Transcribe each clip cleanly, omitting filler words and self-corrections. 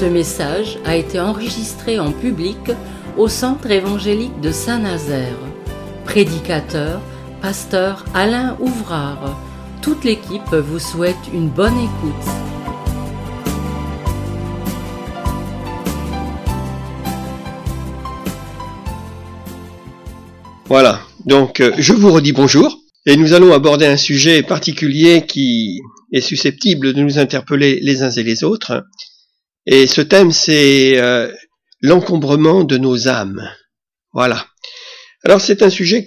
Ce message a été enregistré en public au Centre évangélique de Saint-Nazaire. Prédicateur, pasteur Alain Ouvrard. Toute l'équipe vous souhaite une bonne écoute. Voilà, donc je vous redis bonjour, et nous allons aborder un sujet particulier qui est susceptible de nous interpeller les uns et les autres. Et ce thème, c'est l'encombrement de nos âmes. Voilà. Alors c'est un sujet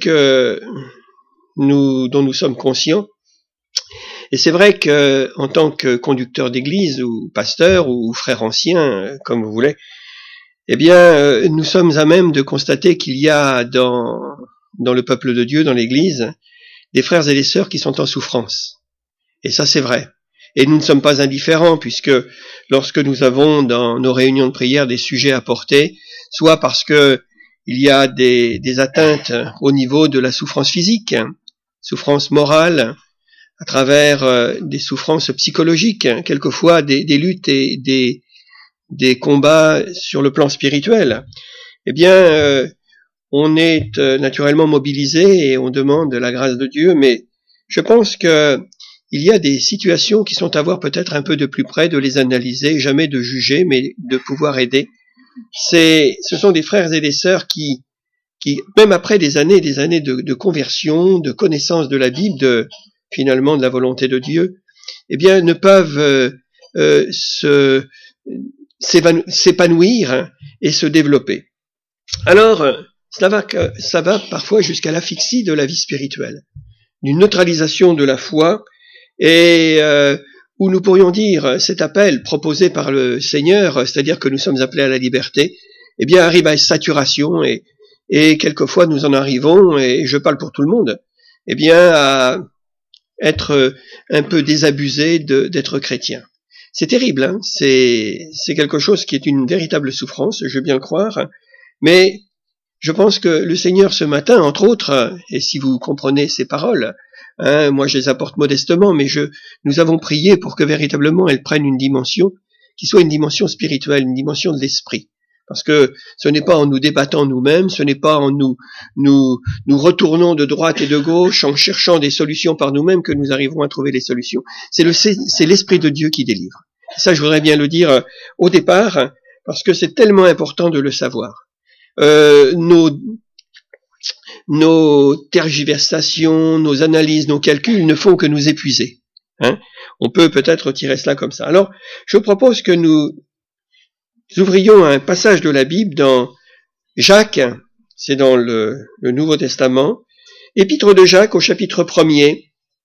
dont nous sommes conscients. Et c'est vrai que, en tant que conducteur d'église ou pasteur ou frère ancien, comme vous voulez, eh bien, nous sommes à même de constater qu'il y a dans le peuple de Dieu, dans l'église, des frères et des sœurs qui sont en souffrance. Et ça, c'est vrai. Et nous ne sommes pas indifférents, puisque lorsque nous avons dans nos réunions de prière des sujets à porter, soit parce que il y a des atteintes au niveau de la souffrance physique, souffrance morale, à travers des souffrances psychologiques, quelquefois des luttes et des combats sur le plan spirituel, eh bien, on est naturellement mobilisé et on demande la grâce de Dieu, mais je pense que il y a des situations qui sont à voir peut-être un peu de plus près, de les analyser, jamais de juger, mais de pouvoir aider. Ce sont des frères et des sœurs qui, même après des années et des années de conversion, de connaissance de la Bible, finalement de la volonté de Dieu, eh bien, ne peuvent s'épanouir et se développer. Alors, ça va parfois jusqu'à l'asphyxie de la vie spirituelle, d'une neutralisation de la foi, et où nous pourrions dire cet appel proposé par le Seigneur, c'est-à-dire que nous sommes appelés à la liberté, eh bien arrive à saturation, et quelquefois nous en arrivons, et je parle pour tout le monde, eh bien à être un peu désabusé d'être chrétien. C'est terrible, hein, c'est quelque chose qui est une véritable souffrance, je veux bien le croire, mais je pense que le Seigneur ce matin, entre autres, et si vous comprenez ces paroles, hein, moi je les apporte modestement, mais nous avons prié pour que véritablement elles prennent une dimension qui soit une dimension spirituelle, une dimension de l'esprit. Parce que ce n'est pas en nous débattant nous-mêmes, ce n'est pas en nous retournant de droite et de gauche, en cherchant des solutions par nous-mêmes que nous arriverons à trouver les solutions. C'est l'Esprit de Dieu qui délivre. Et ça, je voudrais bien le dire au départ, parce que c'est tellement important de le savoir. Nos tergiversations, nos analyses, nos calculs ne font que nous épuiser. Hein, on peut peut-être tirer cela comme ça. Alors, je propose que nous ouvrions un passage de la Bible dans Jacques, c'est dans le Nouveau Testament, épître de Jacques au chapitre 1er,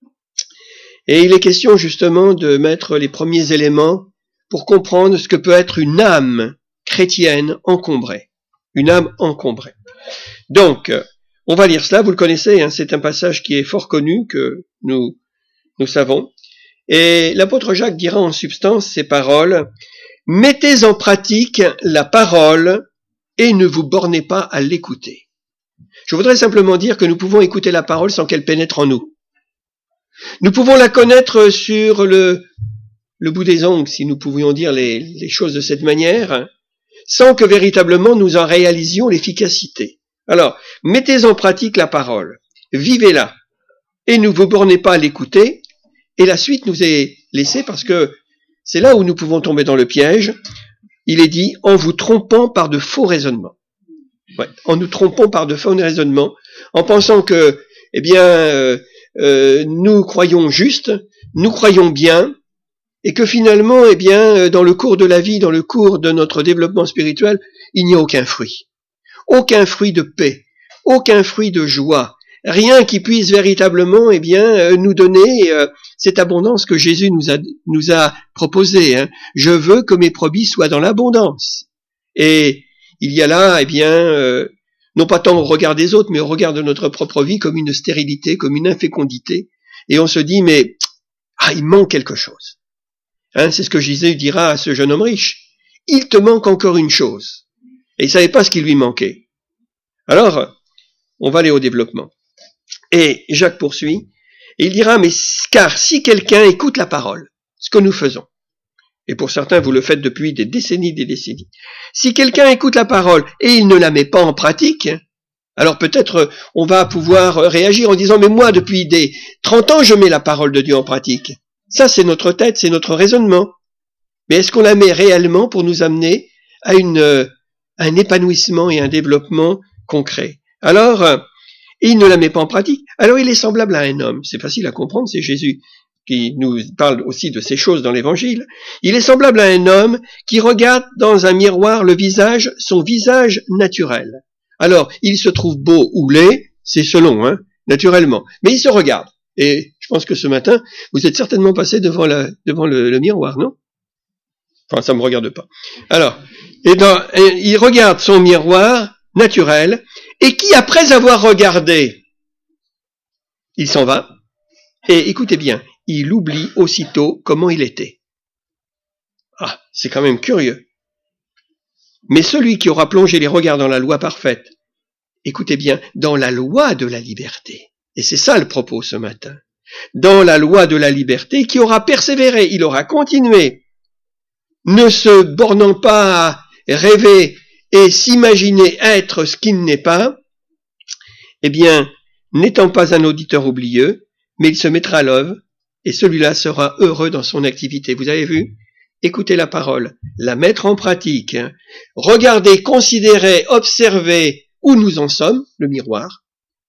et il est question justement de mettre les premiers éléments pour comprendre ce que peut être une âme chrétienne encombrée. Une âme encombrée. Donc, on va lire cela, vous le connaissez, hein, c'est un passage qui est fort connu, que nous savons. Et l'apôtre Jacques dira en substance ces paroles: « Mettez en pratique la parole et ne vous bornez pas à l'écouter. » Je voudrais simplement dire que nous pouvons écouter la parole sans qu'elle pénètre en nous. Nous pouvons la connaître sur le bout des ongles, si nous pouvions dire les choses de cette manière, sans que véritablement nous en réalisions l'efficacité. Alors, mettez en pratique la parole, vivez-la, et ne vous bornez pas à l'écouter, et la suite nous est laissée parce que c'est là où nous pouvons tomber dans le piège. Il est dit, en vous trompant par de faux raisonnements. Ouais, en nous trompant par de faux raisonnements, en pensant que, eh bien, nous croyons juste, nous croyons bien, et que finalement, eh bien, dans le cours de la vie, dans le cours de notre développement spirituel, il n'y a aucun fruit. Aucun fruit de paix, aucun fruit de joie, rien qui puisse véritablement, eh bien, nous donner cette abondance que Jésus nous a proposée. Hein. Je veux que mes brebis soient dans l'abondance. Et il y a là, eh bien, non pas tant au regard des autres, mais au regard de notre propre vie, comme une stérilité, comme une infécondité. Et on se dit, mais il manque quelque chose. Hein, c'est ce que Jésus dira à ce jeune homme riche. Il te manque encore une chose. Et il ne savait pas ce qui lui manquait. Alors, on va aller au développement. Et Jacques poursuit, et il dira, mais car si quelqu'un écoute la parole, ce que nous faisons, Et pour certains, vous le faites depuis des décennies. Si quelqu'un écoute la parole et il ne la met pas en pratique, alors peut-être on va pouvoir réagir en disant, mais moi, depuis des 30 ans, je mets la parole de Dieu en pratique. Ça, c'est notre tête, c'est notre raisonnement. Mais est-ce qu'on la met réellement pour nous amener à un épanouissement et un développement concret? Alors, il ne la met pas en pratique. Alors il est semblable à un homme. C'est facile à comprendre, c'est Jésus qui nous parle aussi de ces choses dans l'Évangile. Il est semblable à un homme qui regarde dans un miroir son visage naturel. Alors, il se trouve beau ou laid, c'est selon, naturellement. Mais il se regarde. Et je pense que ce matin, vous êtes certainement passé devant le miroir, non? Enfin, ça me regarde pas. Alors, il regarde son miroir naturel, et qui, après avoir regardé, il s'en va, et écoutez bien, il oublie aussitôt comment il était. Ah, c'est quand même curieux. Mais celui qui aura plongé les regards dans la loi parfaite, écoutez bien, dans la loi de la liberté, et c'est ça le propos ce matin, dans la loi de la liberté, qui aura persévéré, il aura continué, ne se bornant pas à rêver et s'imaginer être ce qu'il n'est pas, eh bien, n'étant pas un auditeur oublieux, mais il se mettra à l'œuvre, et celui-là sera heureux dans son activité. Vous avez vu? Écoutez la parole, la mettre en pratique, regarder, considérer, observer où nous en sommes, le miroir.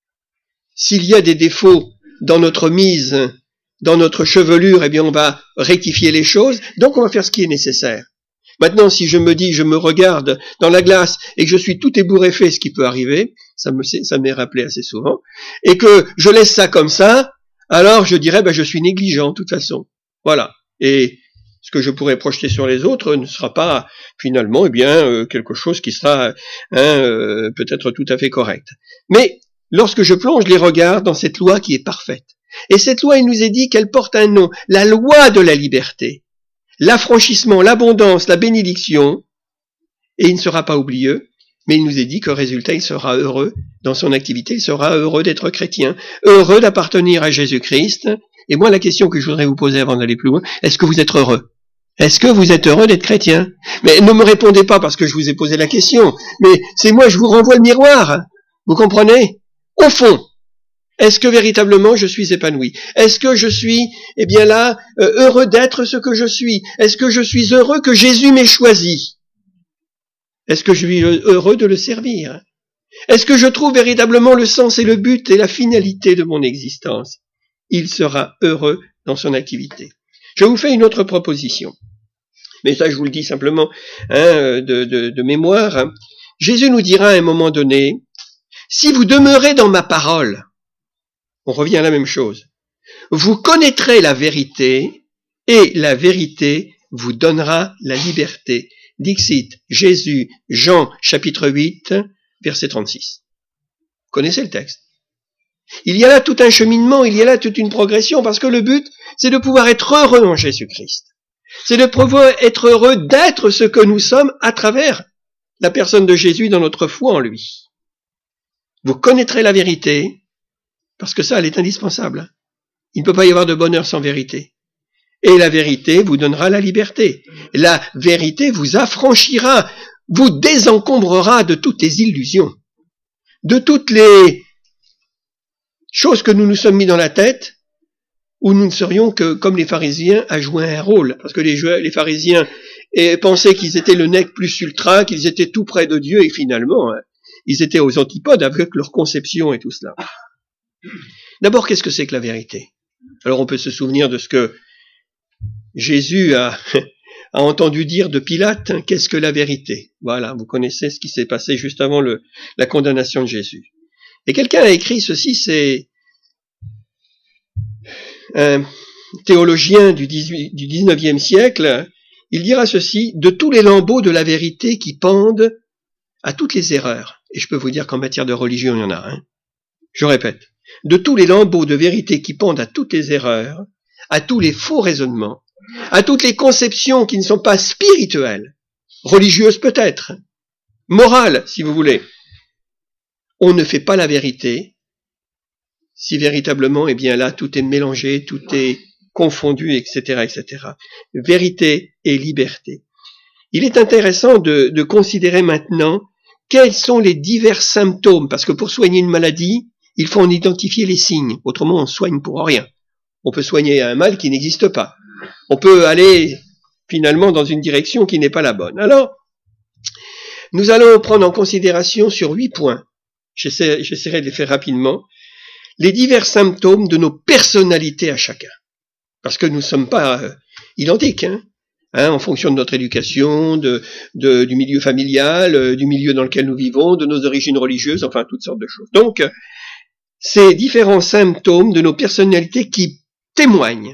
S'il y a des défauts dans notre mise, dans notre chevelure, eh bien on va rectifier les choses, donc on va faire ce qui est nécessaire. Maintenant, si je me regarde dans la glace et que je suis tout ébouriffé, ce qui peut arriver, ça m'est rappelé assez souvent, et que je laisse ça comme ça, alors je dirais, je suis négligent de toute façon. Voilà. Et ce que je pourrais projeter sur les autres ne sera pas finalement, quelque chose qui sera peut-être tout à fait correct. Mais lorsque je plonge les regards dans cette loi qui est parfaite, et cette loi, il nous est dit qu'elle porte un nom, la loi de la liberté, l'affranchissement, l'abondance, la bénédiction, et il ne sera pas oublieux, mais il nous est dit qu'au résultat, il sera heureux dans son activité, il sera heureux d'être chrétien, heureux d'appartenir à Jésus-Christ. Et moi, la question que je voudrais vous poser avant d'aller plus loin, est-ce que vous êtes heureux? Est-ce que vous êtes heureux d'être chrétien? Mais ne me répondez pas parce que je vous ai posé la question, mais c'est moi, je vous renvoie le miroir. Vous comprenez? Au fond, est-ce que véritablement je suis épanoui? Est-ce que je suis, heureux d'être ce que je suis? Est-ce que je suis heureux que Jésus m'ait choisi? Est-ce que je suis heureux de le servir? Est-ce que je trouve véritablement le sens et le but et la finalité de mon existence? Il sera heureux dans son activité. Je vous fais une autre proposition. Mais ça, je vous le dis simplement de mémoire. Jésus nous dira à un moment donné, si vous demeurez dans ma parole, on revient à la même chose, vous connaîtrez la vérité et la vérité vous donnera la liberté. Dixit Jésus, Jean chapitre 8, verset 36. Vous connaissez le texte. Il y a là tout un cheminement, il y a là toute une progression, parce que le but, c'est de pouvoir être heureux en Jésus-Christ. C'est de pouvoir être heureux d'être ce que nous sommes à travers la personne de Jésus dans notre foi en lui. Vous connaîtrez la vérité, parce que ça, elle est indispensable. Il ne peut pas y avoir de bonheur sans vérité. Et la vérité vous donnera la liberté. La vérité vous affranchira, vous désencombrera de toutes les illusions, de toutes les choses que nous nous sommes mis dans la tête, où nous ne serions que, comme les pharisiens, à jouer un rôle. Parce que les pharisiens pensaient qu'ils étaient le nec plus ultra, qu'ils étaient tout près de Dieu, et finalement, ils étaient aux antipodes avec leur conception et tout cela. D'abord, qu'est-ce que c'est que la vérité? Alors on peut se souvenir de ce que Jésus a entendu dire de Pilate, qu'est-ce que la vérité? Voilà, vous connaissez ce qui s'est passé juste avant la condamnation de Jésus. Et quelqu'un a écrit ceci, c'est un théologien du 19e siècle, il dira ceci, de tous les lambeaux de la vérité qui pendent à toutes les erreurs. Et je peux vous dire qu'en matière de religion, il y en a. Je répète, de tous les lambeaux de vérité qui pendent à toutes les erreurs, à tous les faux raisonnements, à toutes les conceptions qui ne sont pas spirituelles, religieuses peut-être, morales si vous voulez. On ne fait pas la vérité si véritablement, là, tout est mélangé, tout est confondus, etc., etc. Vérité et liberté. Il est intéressant de considérer maintenant quels sont les divers symptômes, parce que pour soigner une maladie, il faut en identifier les signes, autrement on soigne pour rien. On peut soigner un mal qui n'existe pas. On peut aller finalement dans une direction qui n'est pas la bonne. Alors, nous allons prendre en considération sur 8 points, j'essaierai de les faire rapidement, les divers symptômes de nos personnalités à chacun. Parce que nous ne sommes pas identiques, en fonction de notre éducation, du milieu familial, du milieu dans lequel nous vivons, de nos origines religieuses, enfin toutes sortes de choses. Donc, ces différents symptômes de nos personnalités qui témoignent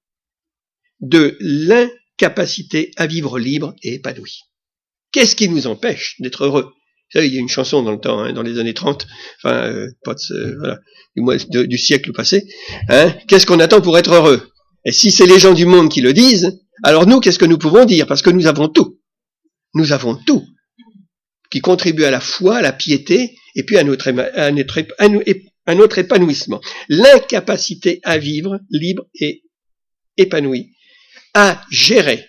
de l'incapacité à vivre libre et épanoui. Qu'est-ce qui nous empêche d'être heureux? Vous savez, il y a une chanson dans le temps, dans les années 30, voilà, du siècle passé. Qu'est-ce qu'on attend pour être heureux? Et si c'est les gens du monde qui le disent, alors nous, qu'est-ce que nous pouvons dire? Parce que nous avons tout. Nous avons tout qui contribue à la foi, à la piété, et puis à notre épanouissement. L'incapacité à vivre libre et épanoui, à gérer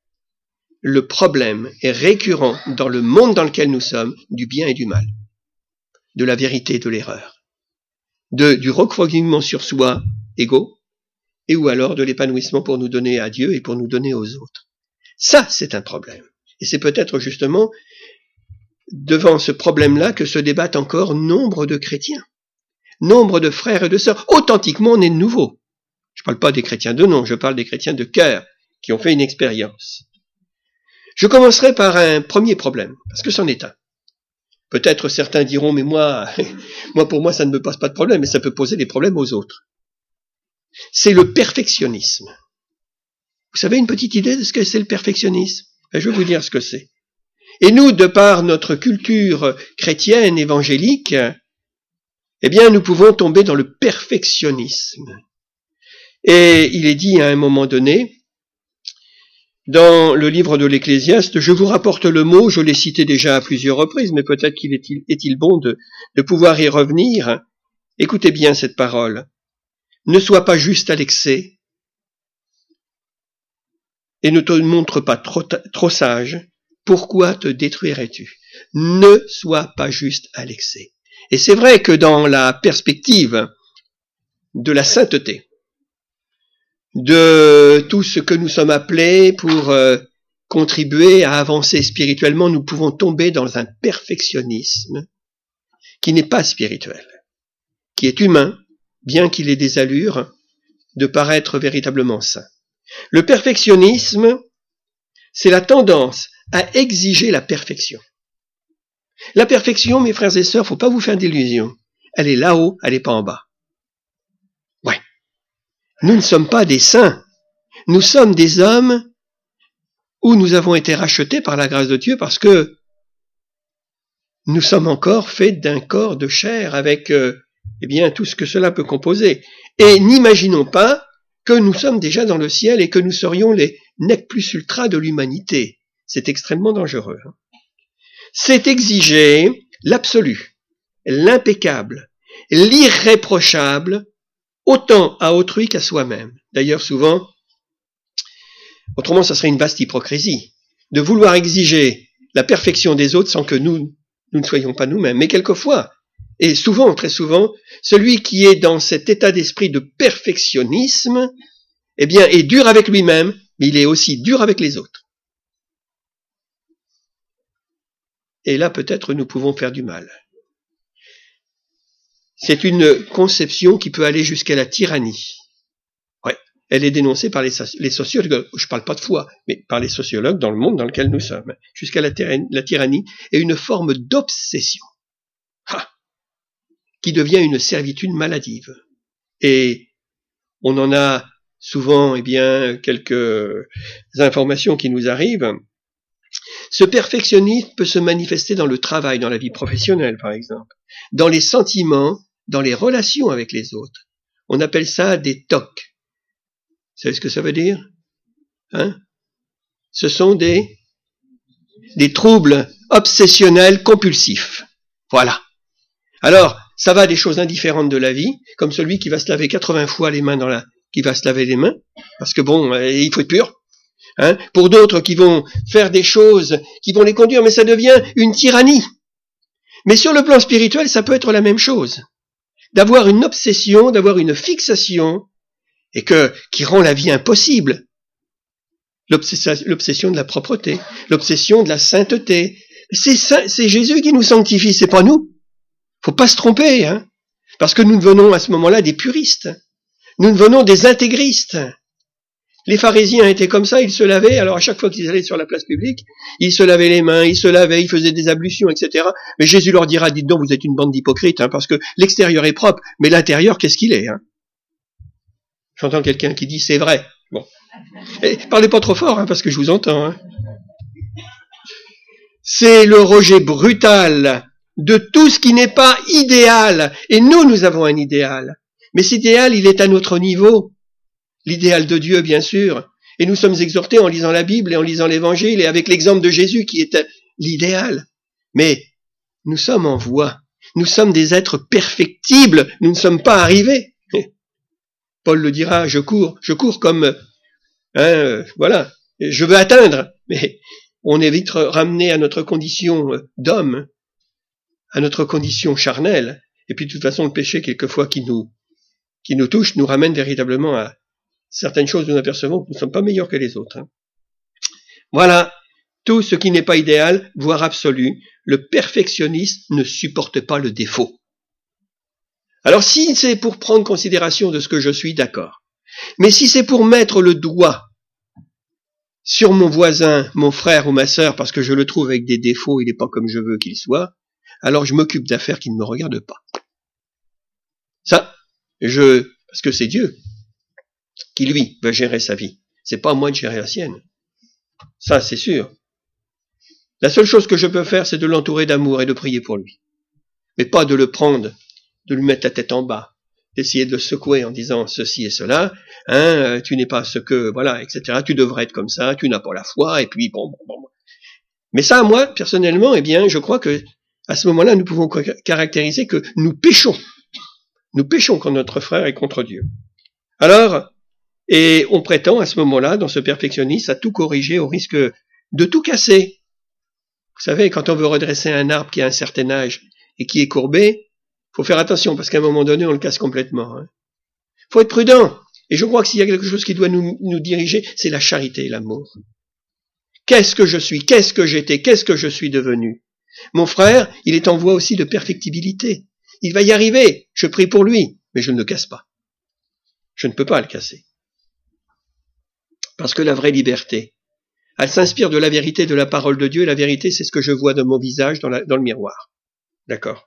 le problème est récurrent dans le monde dans lequel nous sommes du bien et du mal, de la vérité et de l'erreur, du recroquevillement sur soi, égaux, et ou alors de l'épanouissement pour nous donner à Dieu et pour nous donner aux autres. Ça, c'est un problème. Et c'est peut-être justement devant ce problème-là que se débattent encore nombre de chrétiens, nombre de frères et de sœurs, authentiquement nés de nouveau. Je ne parle pas des chrétiens de nom, je parle des chrétiens de cœur qui ont fait une expérience. Je commencerai par un premier problème, parce que c'en est un. Peut-être certains diront, mais pour moi, ça ne me pose pas de problème, mais ça peut poser des problèmes aux autres. C'est le perfectionnisme. Vous savez une petite idée de ce que c'est le perfectionnisme? Je vais vous dire ce que c'est. Et nous, de par notre culture chrétienne, évangélique, eh bien, nous pouvons tomber dans le perfectionnisme. Et il est dit à un moment donné, dans le livre de l'Ecclésiaste, je vous rapporte le mot, je l'ai cité déjà à plusieurs reprises, mais peut-être qu'il est-il bon de pouvoir y revenir. Écoutez bien cette parole. Ne sois pas juste à l'excès et ne te montre pas trop sage. Pourquoi te détruirais-tu? Ne sois pas juste à l'excès. Et c'est vrai que dans la perspective de la sainteté, de tout ce que nous sommes appelés pour contribuer à avancer spirituellement, nous pouvons tomber dans un perfectionnisme qui n'est pas spirituel, qui est humain, bien qu'il ait des allures de paraître véritablement saint. Le perfectionnisme, c'est la tendance à exiger la perfection. La perfection, mes frères et sœurs, faut pas vous faire d'illusions. Elle est là-haut, elle n'est pas en bas. Ouais. Nous ne sommes pas des saints. Nous sommes des hommes où nous avons été rachetés par la grâce de Dieu parce que nous sommes encore faits d'un corps de chair avec tout ce que cela peut composer. Et n'imaginons pas que nous sommes déjà dans le ciel et que nous serions les nec plus ultra de l'humanité. C'est extrêmement dangereux. C'est exiger l'absolu, l'impeccable, l'irréprochable, autant à autrui qu'à soi-même. D'ailleurs, souvent, autrement, ça serait une vaste hypocrisie, de vouloir exiger la perfection des autres sans que nous ne soyons pas nous-mêmes. Mais quelquefois, et souvent, très souvent, celui qui est dans cet état d'esprit de perfectionnisme, est dur avec lui-même, mais il est aussi dur avec les autres. Et là, peut-être, nous pouvons faire du mal. C'est une conception qui peut aller jusqu'à la tyrannie. Ouais, elle est dénoncée par les sociologues, je ne parle pas de foi, mais par les sociologues dans le monde dans lequel nous sommes, jusqu'à la tyrannie et une forme d'obsession, qui devient une servitude maladive. Et on en a souvent, quelques informations qui nous arrivent. Ce perfectionnisme peut se manifester dans le travail, dans la vie professionnelle, par exemple, dans les sentiments, dans les relations avec les autres. On appelle ça des TOC. Vous savez ce que ça veut dire? Ce sont des troubles obsessionnels compulsifs. Voilà. Alors, ça va des choses indifférentes de la vie, comme celui qui va se laver 80 fois les mains qui va se laver les mains, parce que bon, il faut être pur. Hein, pour d'autres qui vont faire des choses qui vont les conduire, mais ça devient une tyrannie. Mais sur le plan spirituel, ça peut être la même chose. D'avoir une obsession, d'avoir une fixation, et qui rend la vie impossible. L'obsession de la propreté, l'obsession de la sainteté. C'est Jésus qui nous sanctifie, c'est pas nous. Faut pas se tromper, hein. Parce que nous devenons à ce moment-là des puristes. Nous devenons des intégristes. Les pharisiens étaient comme ça, ils se lavaient, alors à chaque fois qu'ils allaient sur la place publique, ils se lavaient les mains, ils se lavaient, ils faisaient des ablutions, etc. Mais Jésus leur dira, dites donc, vous êtes une bande d'hypocrites, hein, parce que l'extérieur est propre, mais l'intérieur, qu'est-ce qu'il est, hein? J'entends quelqu'un qui dit, c'est vrai. Bon. Et parlez pas trop fort, hein, parce que je vous entends, hein. C'est le rejet brutal de tout ce qui n'est pas idéal. Et nous avons un idéal. Mais cet idéal, il est à notre niveau. L'idéal de Dieu, bien sûr. Et nous sommes exhortés en lisant la Bible et en lisant l'Évangile et avec l'exemple de Jésus qui est l'idéal. Mais nous sommes en voie. Nous sommes des êtres perfectibles. Nous ne sommes pas arrivés. Paul le dira, je cours comme, voilà, je veux atteindre. Mais on est vite ramené à notre condition d'homme, à notre condition charnelle. Et puis de toute façon, le péché, quelquefois, qui nous touche, nous ramène véritablement à certaines choses où nous apercevons que nous ne sommes pas meilleurs que les autres. Hein. Voilà, tout ce qui n'est pas idéal, voire absolu, le perfectionniste ne supporte pas le défaut. Alors si c'est pour prendre considération de ce que je suis, d'accord. Mais si c'est pour mettre le doigt sur mon voisin, mon frère ou ma sœur, parce que je le trouve avec des défauts, il n'est pas comme je veux qu'il soit, alors je m'occupe d'affaires qui ne me regardent pas. Ça, parce que c'est Dieu qui, lui, va gérer sa vie. C'est pas à moi de gérer la sienne. Ça, c'est sûr. La seule chose que je peux faire, c'est de l'entourer d'amour et de prier pour lui. Mais pas de le prendre, de lui mettre la tête en bas, d'essayer de le secouer en disant ceci et cela, hein, tu n'es pas ce que, voilà, etc., tu devrais être comme ça, tu n'as pas la foi, et puis bon. Mais ça, moi, personnellement, eh bien, je crois que, à ce moment-là, nous pouvons caractériser que nous péchons. Nous péchons contre notre frère et contre Dieu. Alors, et on prétend à ce moment-là, dans ce perfectionnisme, à tout corriger au risque de tout casser. Vous savez, quand on veut redresser un arbre qui a un certain âge et qui est courbé, faut faire attention parce qu'à un moment donné, on le casse complètement. Hein. Faut être prudent. Et je crois que s'il y a quelque chose qui doit nous diriger, c'est la charité et l'amour. Qu'est-ce que je suis? Qu'est-ce que j'étais? Qu'est-ce que je suis devenu? Mon frère, il est en voie aussi de perfectibilité. Il va y arriver. Je prie pour lui, mais je ne le casse pas. Je ne peux pas le casser. Parce que la vraie liberté, elle s'inspire de la vérité de la parole de Dieu. Et la vérité, c'est ce que je vois de mon visage dans le miroir. D'accord?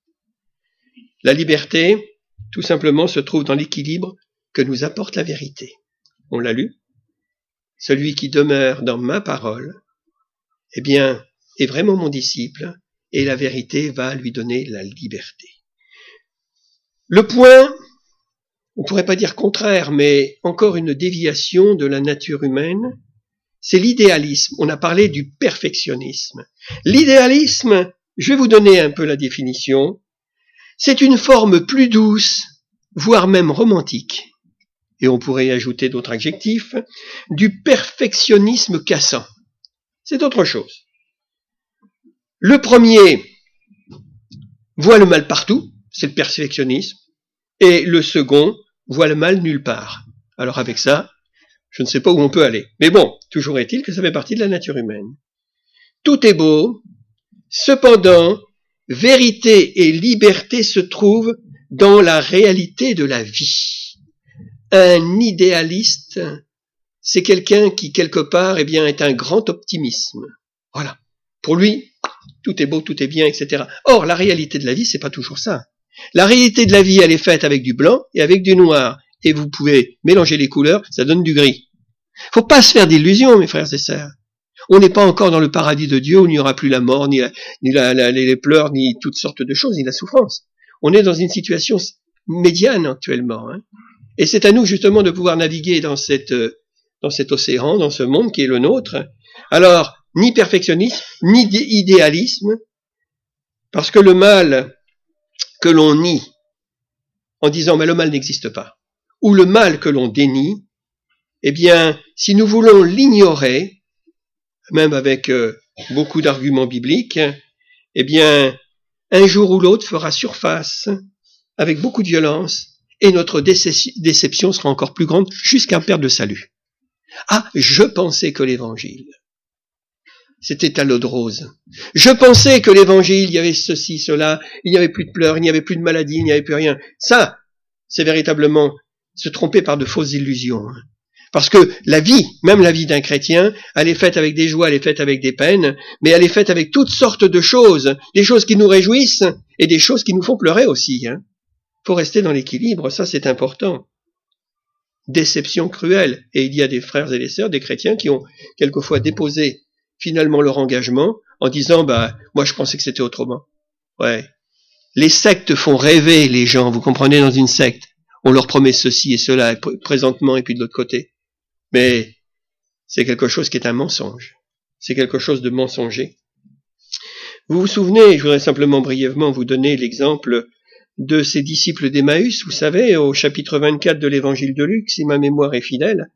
La liberté, tout simplement, se trouve dans l'équilibre que nous apporte la vérité. On l'a lu. Celui qui demeure dans ma parole, eh bien, est vraiment mon disciple, et la vérité va lui donner la liberté. Le point, on pourrait pas dire contraire, mais encore une déviation de la nature humaine, c'est l'idéalisme. On a parlé du perfectionnisme. L'idéalisme, je vais vous donner un peu la définition, c'est une forme plus douce, voire même romantique, et on pourrait y ajouter d'autres adjectifs, du perfectionnisme cassant. C'est autre chose. Le premier voit le mal partout, c'est le perfectionnisme, et le second voit le mal nulle part. Alors avec ça, je ne sais pas où on peut aller. Mais bon, toujours est-il que ça fait partie de la nature humaine. Tout est beau, cependant, vérité et liberté se trouvent dans la réalité de la vie. Un idéaliste, c'est quelqu'un qui, quelque part, eh bien, est un grand optimisme. Voilà. Pour lui, tout est beau, tout est bien, etc. Or, la réalité de la vie, c'est pas toujours ça. La réalité de la vie, elle est faite avec du blanc et avec du noir. Et vous pouvez mélanger les couleurs, ça donne du gris. Faut pas se faire d'illusions, mes frères et sœurs. On n'est pas encore dans le paradis de Dieu où il n'y aura plus la mort, ni les pleurs, ni toutes sortes de choses, ni la souffrance. On est dans une situation médiane actuellement. Hein. Et c'est à nous justement de pouvoir naviguer dans cet océan, dans ce monde qui est le nôtre. Alors, ni perfectionnisme, ni idéalisme, parce que le mal que l'on nie en disant mais le mal n'existe pas. ou le mal que l'on dénie, eh bien, si nous voulons l'ignorer, même avec beaucoup d'arguments bibliques, eh bien, un jour ou l'autre fera surface avec beaucoup de violence et notre déception sera encore plus grande jusqu'à perdre le salut. Ah, je pensais que l'évangile, c'était à l'eau de rose. Je pensais que l'évangile, il y avait ceci, cela, il n'y avait plus de pleurs, il n'y avait plus de maladies, il n'y avait plus rien. Ça, c'est véritablement se tromper par de fausses illusions. Parce que la vie, même la vie d'un chrétien, elle est faite avec des joies, elle est faite avec des peines, mais elle est faite avec toutes sortes de choses, des choses qui nous réjouissent et des choses qui nous font pleurer aussi. Faut rester dans l'équilibre, ça c'est important. Déception cruelle. Et il y a des frères et des sœurs, des chrétiens qui ont quelquefois déposé finalement leur engagement en disant moi je pensais que c'était autrement. Ouais. Les sectes font rêver les gens, vous comprenez, dans une secte. On leur promet ceci et cela présentement et puis de l'autre côté. Mais c'est quelque chose qui est un mensonge. C'est quelque chose de mensonger. Vous vous souvenez, je voudrais simplement brièvement vous donner l'exemple de ces disciples d'Emmaüs, vous savez, au chapitre 24 de l'évangile de Luc, si ma mémoire est fidèle.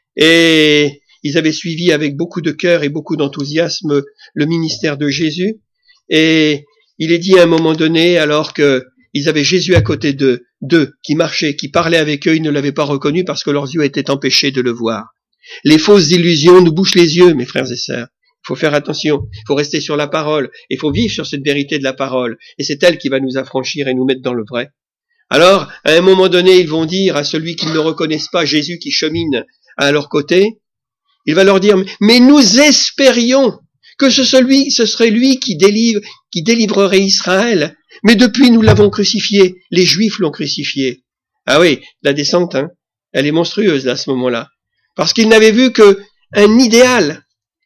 Et ils avaient suivi avec beaucoup de cœur et beaucoup d'enthousiasme le ministère de Jésus. Et il est dit à un moment donné, alors que ils avaient Jésus à côté d'eux, qui marchait, qui parlait avec eux, ils ne l'avaient pas reconnu parce que leurs yeux étaient empêchés de le voir. Les fausses illusions nous bouchent les yeux, mes frères et sœurs. Il faut faire attention, il faut rester sur la parole, il faut vivre sur cette vérité de la parole, et c'est elle qui va nous affranchir et nous mettre dans le vrai. Alors, à un moment donné, ils vont dire à celui qui ne reconnaissent pas Jésus qui chemine à leur côté, il va leur dire, mais nous espérions que ce serait lui qui délivrerait Israël, mais depuis nous l'avons crucifié, les Juifs l'ont crucifié. Ah oui, la descente, elle est monstrueuse là, à ce moment-là, parce qu'ils n'avaient vu qu'un idéal.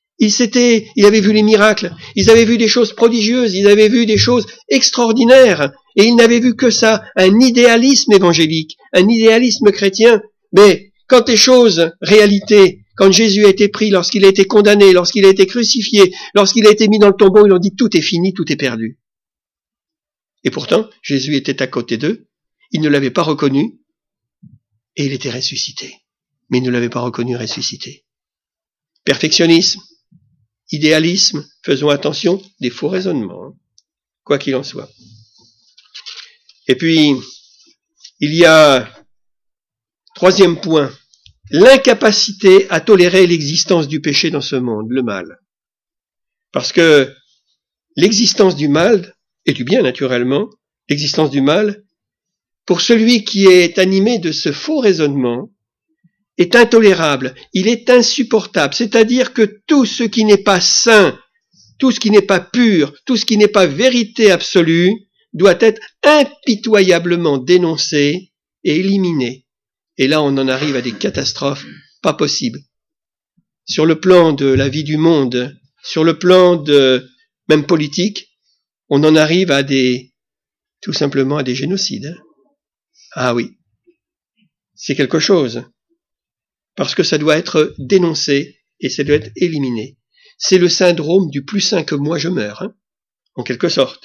Ils avaient vu les miracles, ils avaient vu des choses prodigieuses, ils avaient vu des choses extraordinaires, et ils n'avaient vu que ça, un idéalisme évangélique, un idéalisme chrétien. Mais quand les choses, réalité, quand Jésus a été pris, lorsqu'il a été condamné, lorsqu'il a été crucifié, lorsqu'il a été mis dans le tombeau, ils ont dit tout est fini, tout est perdu. Et pourtant, Jésus était à côté d'eux, ils ne l'avaient pas reconnu, et il était ressuscité. Mais ils ne l'avaient pas reconnu ressuscité. Perfectionnisme, idéalisme, faisons attention, des faux raisonnements, quoi qu'il en soit. Et puis, il y a, troisième point, l'incapacité à tolérer l'existence du péché dans ce monde, le mal. Parce que l'existence du mal, et du bien naturellement, l'existence du mal, pour celui qui est animé de ce faux raisonnement, est intolérable, il est insupportable, c'est-à-dire que tout ce qui n'est pas saint, tout ce qui n'est pas pur, tout ce qui n'est pas vérité absolue, doit être impitoyablement dénoncé et éliminé. Et là, on en arrive à des catastrophes pas possibles. Sur le plan de la vie du monde, sur le plan de même politique, on en arrive à tout simplement à des génocides. Ah oui, c'est quelque chose. Parce que ça doit être dénoncé et ça doit être éliminé. C'est le syndrome du plus saint que moi je meurs, en quelque sorte.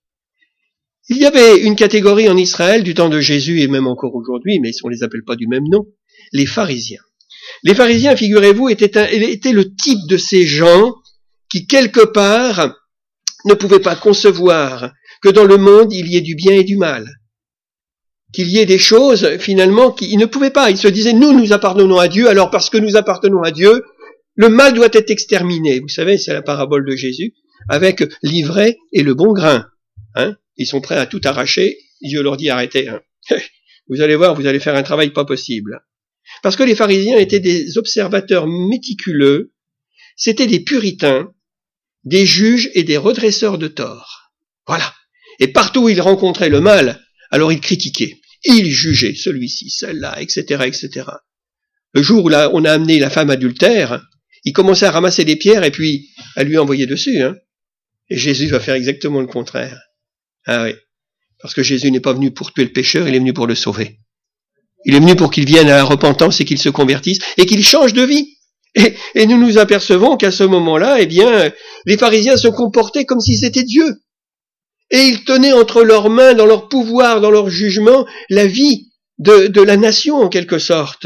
Il y avait une catégorie en Israël du temps de Jésus et même encore aujourd'hui, mais on les appelle pas du même nom, les pharisiens. Les pharisiens, figurez-vous, étaient le type de ces gens qui, quelque part, ne pouvaient pas concevoir que dans le monde il y ait du bien et du mal. Qu'il y ait des choses, finalement, qu'ils ne pouvaient pas. Ils se disaient, nous appartenons à Dieu, alors parce que nous appartenons à Dieu, le mal doit être exterminé. Vous savez, c'est la parabole de Jésus, avec l'ivraie et le bon grain. Ils sont prêts à tout arracher. Dieu leur dit, arrêtez. Vous allez voir, vous allez faire un travail pas possible. Parce que les pharisiens étaient des observateurs méticuleux, c'était des puritains, des juges et des redresseurs de tort. Voilà. Et partout où ils rencontraient le mal, alors ils critiquaient. Il jugeait celui-ci, celle-là, etc., etc. Le jour où on a amené la femme adultère, il commençait à ramasser des pierres et puis à lui envoyer dessus. Et Jésus va faire exactement le contraire. Ah oui, parce que Jésus n'est pas venu pour tuer le pécheur, il est venu pour le sauver. Il est venu pour qu'il vienne à la repentance et qu'il se convertisse et qu'il change de vie. Et nous nous apercevons qu'à ce moment-là, les pharisiens se comportaient comme si c'était Dieu. Et ils tenaient entre leurs mains, dans leur pouvoir, dans leur jugement, la vie de la nation en quelque sorte.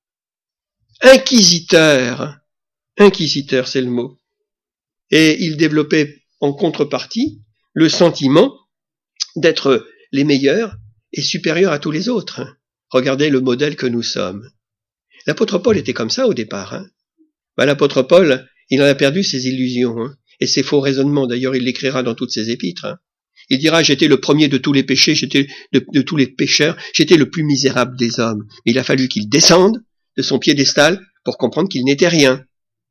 Inquisiteur, c'est le mot. Et il développait en contrepartie le sentiment d'être les meilleurs et supérieurs à tous les autres. Regardez le modèle que nous sommes. L'apôtre Paul était comme ça au départ. L'apôtre Paul, il en a perdu ses illusions et ses faux raisonnements. D'ailleurs, il l'écrira dans toutes ses épîtres. Il dira, j'étais le premier de tous les péchés, j'étais de tous les pécheurs, j'étais le plus misérable des hommes. Mais il a fallu qu'il descende de son piédestal pour comprendre qu'il n'était rien.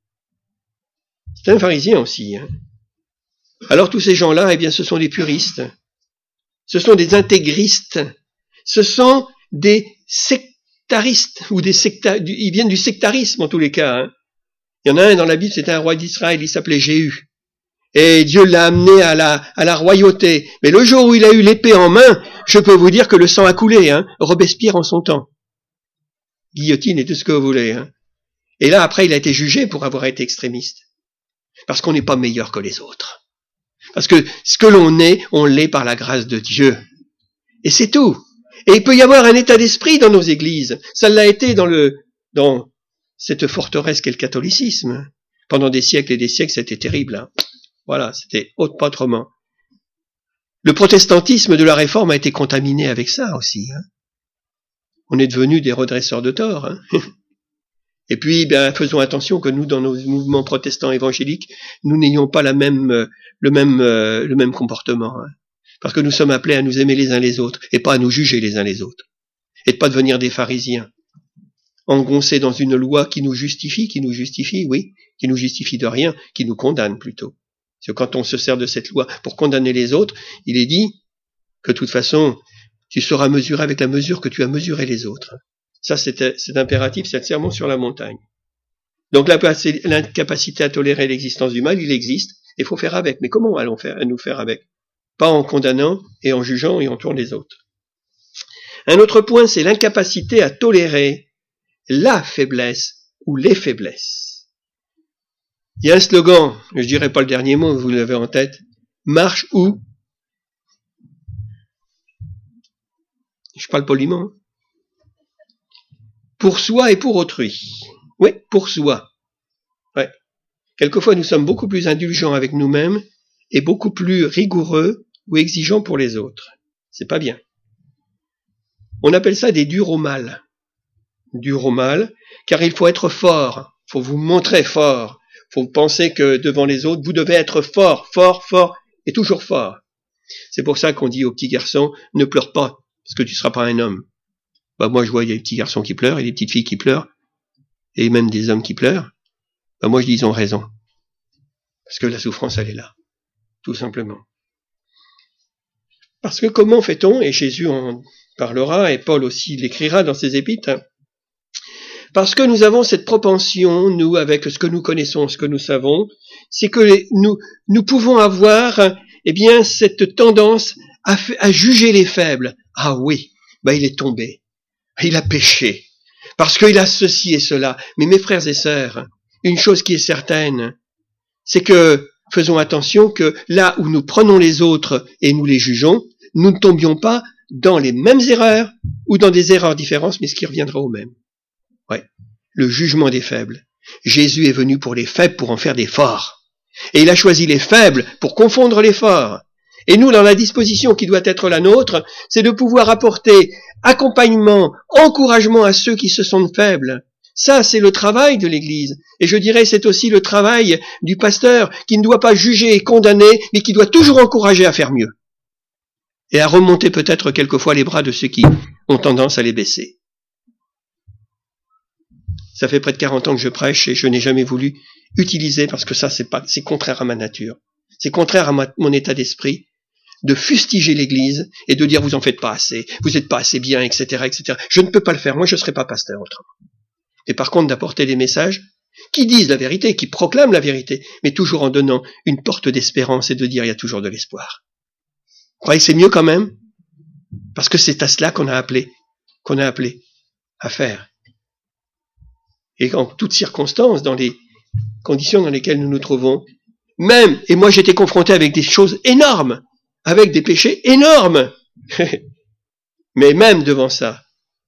C'est un pharisien aussi. Alors tous ces gens-là, eh bien, ce sont des puristes. Ce sont des intégristes. Ce sont des sectaristes, ou ils viennent du sectarisme en tous les cas. Il y en a un dans la Bible, c'était un roi d'Israël, il s'appelait Jéhu. Et Dieu l'a amené à la royauté. Mais le jour où il a eu l'épée en main, je peux vous dire que le sang a coulé, Robespierre en son temps. Guillotine et tout ce que vous voulez. Et là, après, il a été jugé pour avoir été extrémiste. Parce qu'on n'est pas meilleur que les autres. Parce que ce que l'on est, on l'est par la grâce de Dieu. Et c'est tout. Et il peut y avoir un état d'esprit dans nos églises. Ça l'a été dans cette forteresse qu'est le catholicisme. Pendant des siècles et des siècles, c'était terrible. Voilà, c'était pas autrement. Le protestantisme de la Réforme a été contaminé avec ça aussi. On est devenus des redresseurs de tort. Et puis, faisons attention que nous, dans nos mouvements protestants évangéliques, nous n'ayons pas le même comportement. Parce que nous sommes appelés à nous aimer les uns les autres, et pas à nous juger les uns les autres. Et de pas devenir des pharisiens, engoncés dans une loi qui nous justifie, qui nous justifie de rien, qui nous condamne plutôt. Parce que quand on se sert de cette loi pour condamner les autres, il est dit que de toute façon, tu seras mesuré avec la mesure que tu as mesuré les autres. Ça, c'est impératif, c'est le sermon sur la montagne. Donc l'incapacité à tolérer l'existence du mal, il existe, et il faut faire avec. Mais comment allons-nous faire avec? Pas en condamnant et en jugeant et en tuant les autres. Un autre point, c'est l'incapacité à tolérer la faiblesse ou les faiblesses. Il y a un slogan, je dirais pas le dernier mot, vous l'avez en tête, marche où? Je parle poliment. Pour soi et pour autrui. Oui, pour soi. Ouais. Quelquefois, nous sommes beaucoup plus indulgents avec nous-mêmes et beaucoup plus rigoureux ou exigeants pour les autres. C'est pas bien. On appelle ça des durs au mal. Durs au mal, car il faut être fort. Il faut vous montrer fort. Il faut penser que devant les autres, vous devez être fort, fort, fort et toujours fort. C'est pour ça qu'on dit aux petits garçons, ne pleure pas, parce que tu ne seras pas un homme. Moi, je vois des petits garçons qui pleurent et des petites filles qui pleurent, et même des hommes qui pleurent. Moi, je dis, ils ont raison. Parce que la souffrance, elle est là. Tout simplement. Parce que comment fait-on, et Jésus en parlera, et Paul aussi l'écrira dans ses épîtres, parce que nous avons cette propension, nous, avec ce que nous connaissons, ce que nous savons, c'est que nous pouvons avoir, cette tendance à juger les faibles. Ah oui, il est tombé. Il a péché. Parce qu'il a ceci et cela. Mais mes frères et sœurs, une chose qui est certaine, c'est que faisons attention que là où nous prenons les autres et nous les jugeons, nous ne tombions pas dans les mêmes erreurs ou dans des erreurs différentes, mais ce qui reviendra au même. Ouais. Le jugement des faibles. Jésus est venu pour les faibles pour en faire des forts. Et il a choisi les faibles pour confondre les forts. Et nous, dans la disposition qui doit être la nôtre, c'est de pouvoir apporter accompagnement, encouragement à ceux qui se sentent faibles. Ça, c'est le travail de l'Église. Et je dirais, c'est aussi le travail du pasteur qui ne doit pas juger et condamner, mais qui doit toujours encourager à faire mieux. Et à remonter peut-être quelquefois les bras de ceux qui ont tendance à les baisser. Ça fait près de 40 ans que je prêche et je n'ai jamais voulu utiliser, parce que ça, c'est contraire à ma nature. C'est contraire à mon état d'esprit, de fustiger l'Église et de dire vous en faites pas assez, vous n'êtes pas assez bien, etc., etc. Je ne peux pas le faire, moi je ne serai pas pasteur autrement. Et par contre d'apporter des messages qui disent la vérité, qui proclament la vérité, mais toujours en donnant une porte d'espérance et de dire il y a toujours de l'espoir. Vous croyez que c'est mieux quand même? Parce que c'est à cela qu'on a appelé à faire. Et en toutes circonstances, dans les conditions dans lesquelles nous nous trouvons, même, et moi j'étais confronté avec des choses énormes, avec des péchés énormes. Mais même devant ça,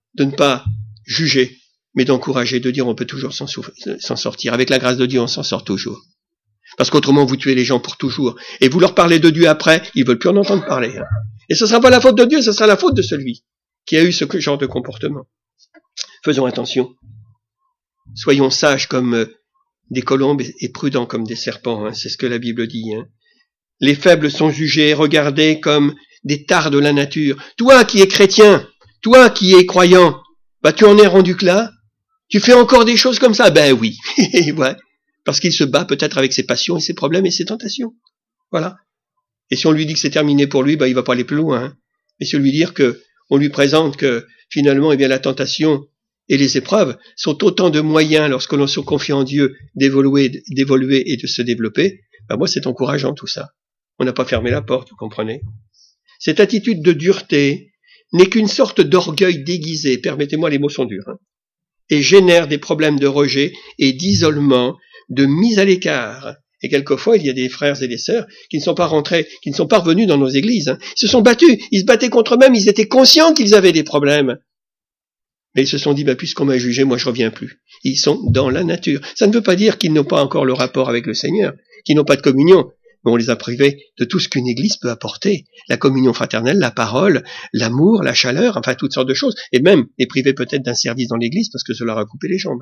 de ne pas juger, mais d'encourager, de dire on peut toujours s'en sortir. Avec la grâce de Dieu, on s'en sort toujours. Parce qu'autrement, vous tuez les gens pour toujours. Et vous leur parlez de Dieu après, ils veulent plus en entendre parler. Et ce ne sera pas la faute de Dieu, ce sera la faute de celui qui a eu ce genre de comportement. Faisons attention. Soyons sages comme des colombes et prudents comme des serpents. C'est ce que la Bible dit. Les faibles sont jugés et regardés comme des tares de la nature. Toi qui es chrétien, toi qui es croyant, tu en es rendu que là? Tu fais encore des choses comme ça? Ben oui. Ouais. Parce qu'il se bat peut-être avec ses passions et ses problèmes et ses tentations. Voilà. Et si on lui dit que c'est terminé pour lui, il va pas aller plus loin. Et si on lui dit on lui présente que finalement, la tentation et les épreuves sont autant de moyens, lorsque l'on se confie en Dieu, d'évoluer et de se développer, moi c'est encourageant tout ça. On n'a pas fermé la porte, vous comprenez? Cette attitude de dureté n'est qu'une sorte d'orgueil déguisé, permettez-moi, les mots sont durs, et génère des problèmes de rejet et d'isolement, de mise à l'écart. Et quelquefois, il y a des frères et des sœurs qui ne sont pas revenus dans nos églises. Ils se sont battus, ils se battaient contre eux-mêmes, ils étaient conscients qu'ils avaient des problèmes. Mais ils se sont dit, puisqu'on m'a jugé, moi je reviens plus. Ils sont dans la nature. Ça ne veut pas dire qu'ils n'ont pas encore le rapport avec le Seigneur, qu'ils n'ont pas de communion. Mais on les a privés de tout ce qu'une église peut apporter. La communion fraternelle, la parole, l'amour, la chaleur, toutes sortes de choses. Et même les privés peut-être d'un service dans l'église parce que cela leur a coupé les jambes.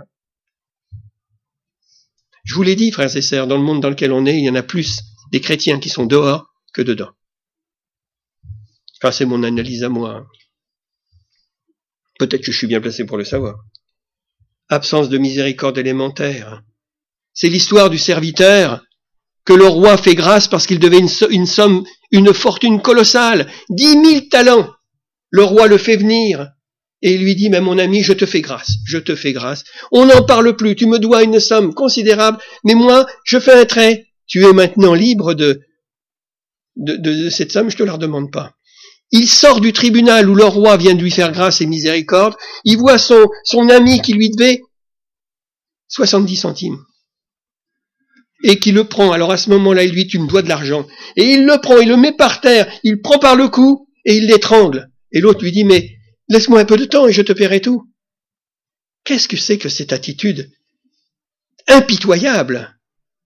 Je vous l'ai dit, frères et sœurs, dans le monde dans lequel on est, il y en a plus des chrétiens qui sont dehors que dedans. C'est mon analyse à moi. Peut-être que je suis bien placé pour le savoir. Absence de miséricorde élémentaire. C'est l'histoire du serviteur que le roi fait grâce parce qu'il devait une fortune colossale, 10 000 talents. Le roi le fait venir et il lui dit, mais mon ami, je te fais grâce. On n'en parle plus, tu me dois une somme considérable, mais moi, je fais un trait. Tu es maintenant libre de cette somme, je te la redemande pas. Il sort du tribunal où le roi vient de lui faire grâce et miséricorde, il voit son ami qui lui devait 70 centimes. Et qui le prend. Alors à ce moment-là, il lui dit, tu me dois de l'argent. Et il le prend, il le met par terre, il le prend par le cou et il l'étrangle. Et l'autre lui dit, mais laisse-moi un peu de temps et je te paierai tout. Qu'est-ce que c'est que cette attitude impitoyable?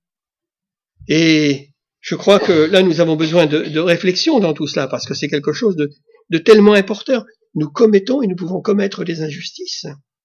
Et je crois que là, nous avons besoin de réflexion dans tout cela, parce que c'est quelque chose de tellement important. Nous commettons et nous pouvons commettre des injustices.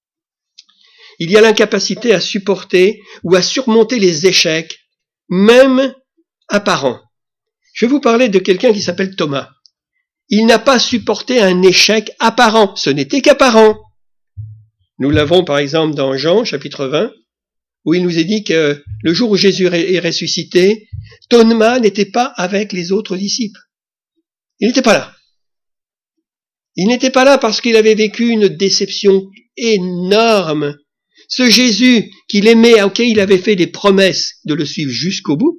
Il y a l'incapacité à supporter ou à surmonter les échecs, même apparents. Je vais vous parler de quelqu'un qui s'appelle Thomas. Il n'a pas supporté un échec apparent, ce n'était qu'apparent. Nous l'avons par exemple dans Jean, chapitre 20, où il nous est dit que le jour où Jésus est ressuscité, Thomas n'était pas avec les autres disciples. Il n'était pas là. Il n'était pas là parce qu'il avait vécu une déception énorme. Ce Jésus qu'il aimait, auquel il avait fait des promesses de le suivre jusqu'au bout,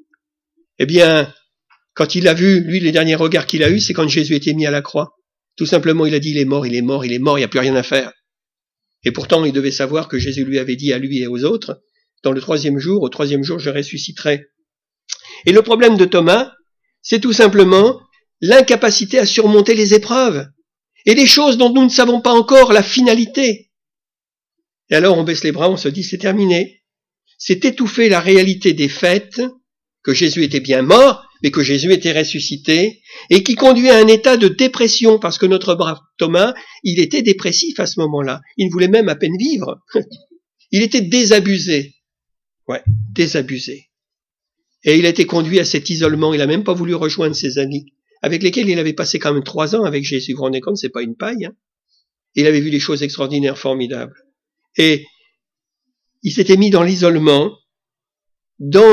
quand il a vu, lui, les derniers regards qu'il a eus, c'est quand Jésus était mis à la croix. Tout simplement, il a dit, il est mort, il n'y a plus rien à faire. Et pourtant, il devait savoir que Jésus lui avait dit à lui et aux autres, au troisième jour, je ressusciterai. Et le problème de Thomas, c'est tout simplement l'incapacité à surmonter les épreuves et les choses dont nous ne savons pas encore la finalité. Et alors on baisse les bras, on se dit c'est terminé. C'est étouffer la réalité des faits, que Jésus était bien mort, mais que Jésus était ressuscité, et qui conduit à un état de dépression, parce que notre brave Thomas, il était dépressif à ce moment-là. Il ne voulait même à peine vivre. Il était désabusé. Ouais, désabusé. Et il a été conduit à cet isolement. Il n'a même pas voulu rejoindre ses amis, avec lesquels il avait passé quand même 3 ans avec Jésus. Vous vous rendez compte, c'est pas une paille. Il avait vu des choses extraordinaires, formidables. Et il s'était mis dans l'isolement, dans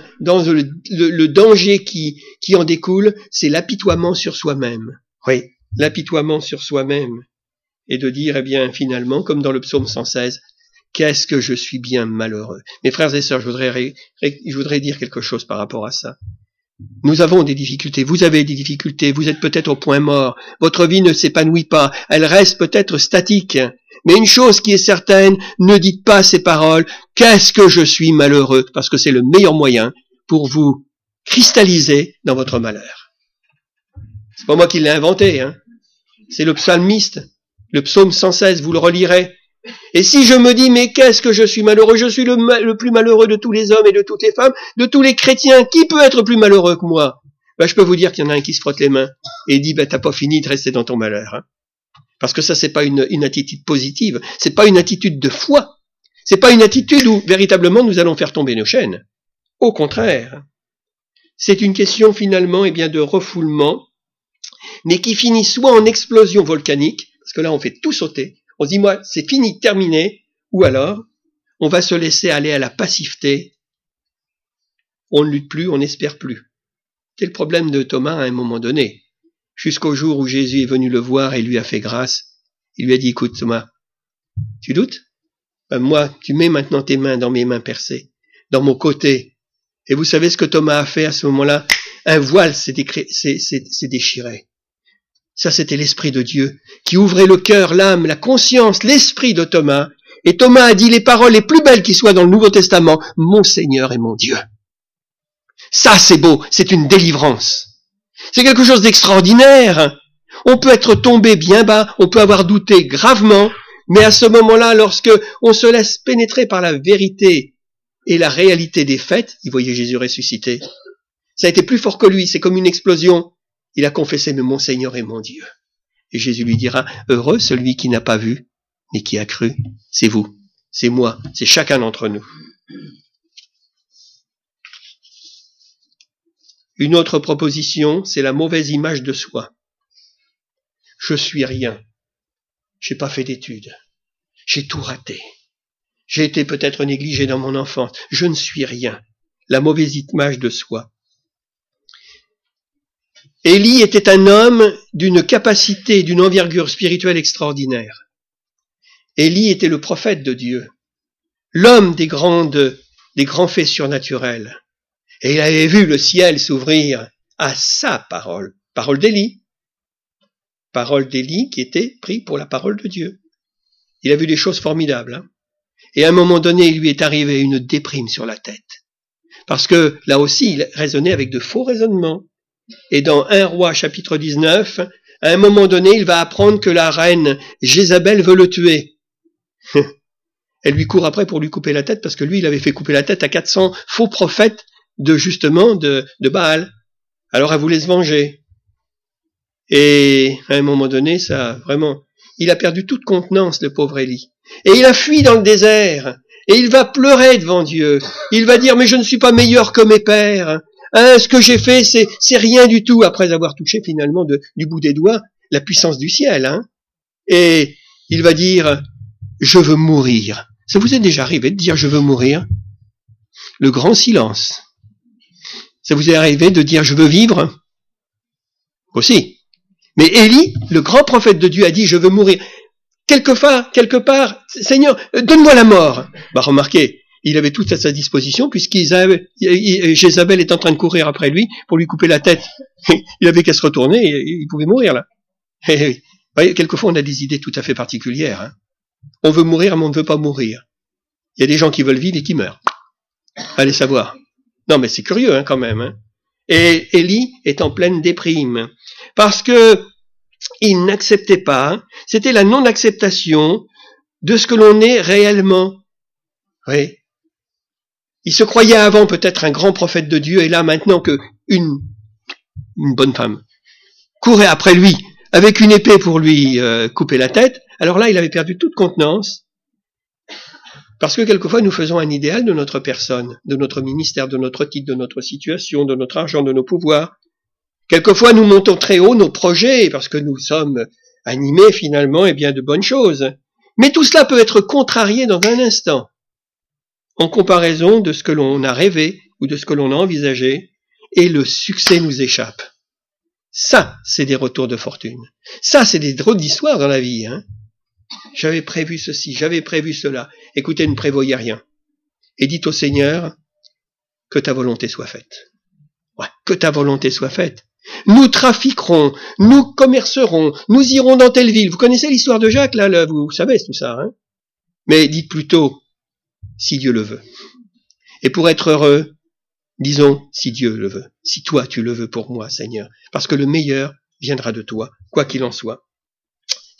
le danger qui en découle, c'est l'apitoiement sur soi-même. Oui, l'apitoiement sur soi-même. Et de dire, finalement, comme dans le psaume 116, qu'est-ce que je suis bien malheureux. Mes frères et sœurs, je voudrais dire quelque chose par rapport à ça. Nous avons des difficultés, vous avez des difficultés, vous êtes peut-être au point mort, votre vie ne s'épanouit pas, elle reste peut-être statique. Mais une chose qui est certaine, ne dites pas ces paroles, qu'est-ce que je suis malheureux, parce que c'est le meilleur moyen pour vous cristalliser dans votre malheur. C'est pas moi qui l'ai inventé, c'est le psalmiste Le psaume 116, vous le relirez. Et si je me dis, mais qu'est-ce que je suis malheureux, je suis le plus malheureux de tous les hommes et de toutes les femmes, de tous les chrétiens, qui peut être plus malheureux que moi? Je peux vous dire qu'il y en a un qui se frotte les mains et dit, t'as pas fini de rester dans ton malheur. Hein. Parce que ça, c'est pas une attitude positive, c'est pas une attitude de foi, c'est pas une attitude où véritablement nous allons faire tomber nos chaînes. Au contraire, c'est une question finalement de refoulement, mais qui finit soit en explosion volcanique, parce que là on fait tout sauter, on se dit moi c'est fini, terminé, ou alors on va se laisser aller à la passivité, on ne lutte plus, on n'espère plus. C'est le problème de Thomas à un moment donné, jusqu'au jour où Jésus est venu le voir et lui a fait grâce, il lui a dit écoute Thomas, tu doutes? Moi tu mets maintenant tes mains dans mes mains percées, dans mon côté, et vous savez ce que Thomas a fait à ce moment-là? Un voile s'est déchiré. Ça, c'était l'Esprit de Dieu qui ouvrait le cœur, l'âme, la conscience, l'esprit de Thomas. Et Thomas a dit les paroles les plus belles qui soient dans le Nouveau Testament. Mon Seigneur et mon Dieu. Ça, c'est beau. C'est une délivrance. C'est quelque chose d'extraordinaire. On peut être tombé bien bas, on peut avoir douté gravement, mais à ce moment-là, lorsque on se laisse pénétrer par la vérité et la réalité des faits, il voyait Jésus ressuscité. Ça a été plus fort que lui. C'est comme une explosion. Il a confessé, mais mon Seigneur est mon Dieu. Et Jésus lui dira, heureux celui qui n'a pas vu, mais qui a cru. C'est vous, c'est moi, c'est chacun d'entre nous. Une autre proposition, c'est la mauvaise image de soi. Je suis rien. J'ai pas fait d'études. J'ai tout raté. J'ai été peut-être négligé dans mon enfance. Je ne suis rien. La mauvaise image de soi. Élie était un homme d'une capacité, d'une envergure spirituelle extraordinaire. Élie était le prophète de Dieu, l'homme des grands faits surnaturels. Et il avait vu le ciel s'ouvrir à sa parole, parole d'Élie qui était pris pour la parole de Dieu. Il a vu des choses formidables. Hein. Et à un moment donné, il lui est arrivé une déprime sur la tête. Parce que là aussi, il raisonnait avec de faux raisonnements. Et dans 1 Roi chapitre 19, à un moment donné, il va apprendre que la reine Jézabel veut le tuer. Elle lui court après pour lui couper la tête, parce que lui, il avait fait couper la tête à 400 faux prophètes de Baal. Alors elle voulait se venger. Et à un moment donné, ça, vraiment, il a perdu toute contenance, le pauvre Élie. Et il a fui dans le désert. Et il va pleurer devant Dieu. Il va dire, mais je ne suis pas meilleur que mes pères. Ce que j'ai fait, c'est rien du tout, après avoir touché finalement du bout des doigts la puissance du ciel. Hein. Et il va dire, je veux mourir. Ça vous est déjà arrivé de dire, je veux mourir? Le grand silence. Ça vous est arrivé de dire, je veux vivre? Aussi. Mais Élie, le grand prophète de Dieu, a dit, je veux mourir. Quelque part, Seigneur, donne-moi la mort. Remarquez, il avait tout à sa disposition, puisqu'Jézabel est en train de courir après lui pour lui couper la tête. Il avait qu'à se retourner, et il pouvait mourir là. Vous voyez, quelquefois on a des idées tout à fait particulières. Hein. On veut mourir, mais on ne veut pas mourir. Il y a des gens qui veulent vivre et qui meurent. Allez savoir. Non mais c'est curieux hein, quand même. Hein. Et Élie est en pleine déprime. Parce que il n'acceptait pas, c'était la non-acceptation de ce que l'on est réellement. Oui. Il se croyait avant peut-être un grand prophète de Dieu, et là maintenant que une bonne femme courait après lui avec une épée pour lui couper la tête, alors là il avait perdu toute contenance, parce que quelquefois nous faisons un idéal de notre personne, de notre ministère, de notre titre, de notre situation, de notre argent, de nos pouvoirs. Quelquefois nous montons très haut nos projets, parce que nous sommes animés finalement de bonnes choses. Mais tout cela peut être contrarié dans un instant, en comparaison de ce que l'on a rêvé ou de ce que l'on a envisagé, et le succès nous échappe. Ça, c'est des retours de fortune. Ça, c'est des drôles d'histoires dans la vie. Hein. J'avais prévu ceci, j'avais prévu cela. Écoutez, ne prévoyez rien. Et dites au Seigneur que ta volonté soit faite. Ouais, que ta volonté soit faite. Nous trafiquerons, nous commercerons, nous irons dans telle ville. Vous connaissez l'histoire de Jacques, là, vous savez tout ça. Hein. Mais dites plutôt, si Dieu le veut. Et pour être heureux, disons, si Dieu le veut, si toi tu le veux pour moi, Seigneur, parce que le meilleur viendra de toi, quoi qu'il en soit.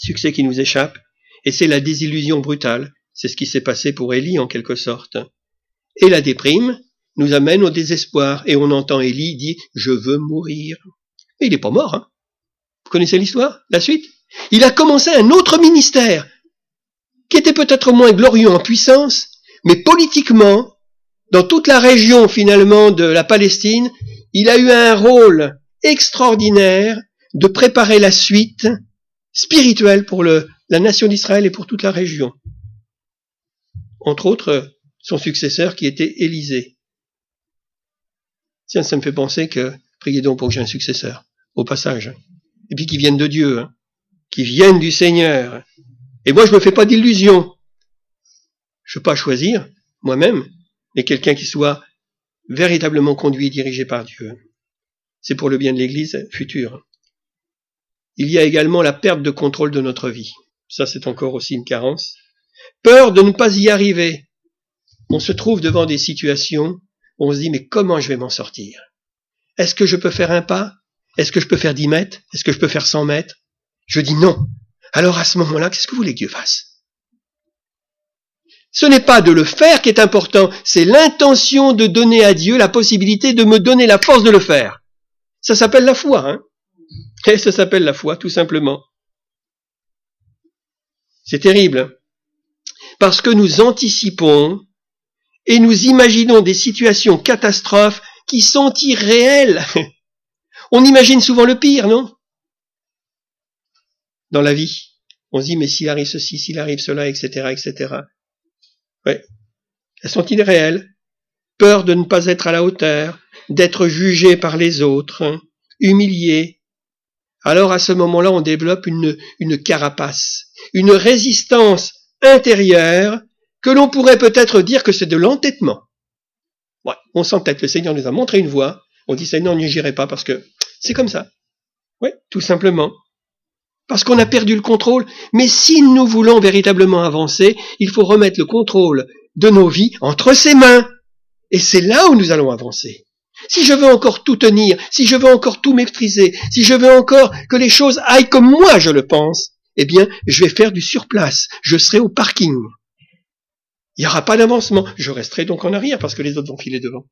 succès qui nous échappe, et c'est la désillusion brutale. C'est ce qui s'est passé pour Élie en quelque sorte. Et la déprime nous amène au désespoir, et on entend Élie dire « Je veux mourir ». Mais il n'est pas mort, hein. Vous connaissez l'histoire, la suite? Il a commencé un autre ministère, qui était peut-être moins glorieux en puissance, mais politiquement, dans toute la région finalement de la Palestine, il a eu un rôle extraordinaire de préparer la suite spirituelle pour la nation d'Israël et pour toute la région. Entre autres, son successeur qui était Élisée. Tiens, ça me fait penser que, priez donc pour que j'ai un successeur, au passage. Et puis qui viennent de Dieu, hein, qui viennent du Seigneur. Et moi, je me fais pas d'illusions. Je veux pas choisir, moi-même, mais quelqu'un qui soit véritablement conduit et dirigé par Dieu. C'est pour le bien de l'Église future. Il y a également la perte de contrôle de notre vie. Ça, c'est encore aussi une carence. Peur de ne pas y arriver. On se trouve devant des situations où on se dit, mais comment je vais m'en sortir? Est-ce que je peux faire un pas? Est-ce que je peux faire 10 mètres? Est-ce que je peux faire 100 mètres? Je dis non. Alors à ce moment-là, qu'est-ce que vous voulez que Dieu fasse? Ce n'est pas de le faire qui est important, c'est l'intention de donner à Dieu la possibilité de me donner la force de le faire. Ça s'appelle la foi, hein? Et ça s'appelle la foi, tout simplement. C'est terrible. Parce que nous anticipons et nous imaginons des situations catastrophes qui sont irréelles. On imagine souvent le pire, non? Dans la vie. On se dit, mais s'il arrive ceci, s'il arrive cela, etc., etc. Ouais. Elles sont irréelles. Peur de ne pas être à la hauteur, d'être jugé par les autres, humilié. Alors à ce moment-là, on développe une carapace, une résistance intérieure que l'on pourrait peut-être dire que c'est de l'entêtement. Ouais, on s'entête, le Seigneur nous a montré une voie, on dit Seigneur, n'y j'irai pas parce que c'est comme ça. Oui, tout simplement. Parce qu'on a perdu le contrôle. Mais si nous voulons véritablement avancer, il faut remettre le contrôle de nos vies entre ses mains. Et c'est là où nous allons avancer. Si je veux encore tout tenir, si je veux encore tout maîtriser, si je veux encore que les choses aillent comme moi je le pense, eh bien, je vais faire du surplace. Je serai au parking. Il n'y aura pas d'avancement. Je resterai donc en arrière parce que les autres vont filer devant.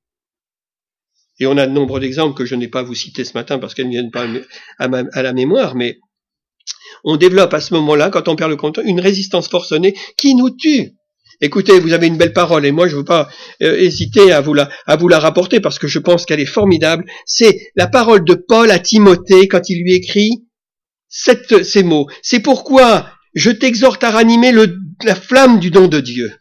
Et on a de nombreux exemples que je n'ai pas à vous citer ce matin parce qu'elles ne viennent pas à la mémoire, mais on développe à ce moment-là, quand on perd le contrôle, une résistance forcenée qui nous tue. Écoutez, vous avez une belle parole et moi je ne veux pas hésiter à vous la rapporter parce que je pense qu'elle est formidable. C'est la parole de Paul à Timothée quand il lui écrit ces mots. C'est pourquoi je t'exhorte à ranimer la flamme du don de Dieu.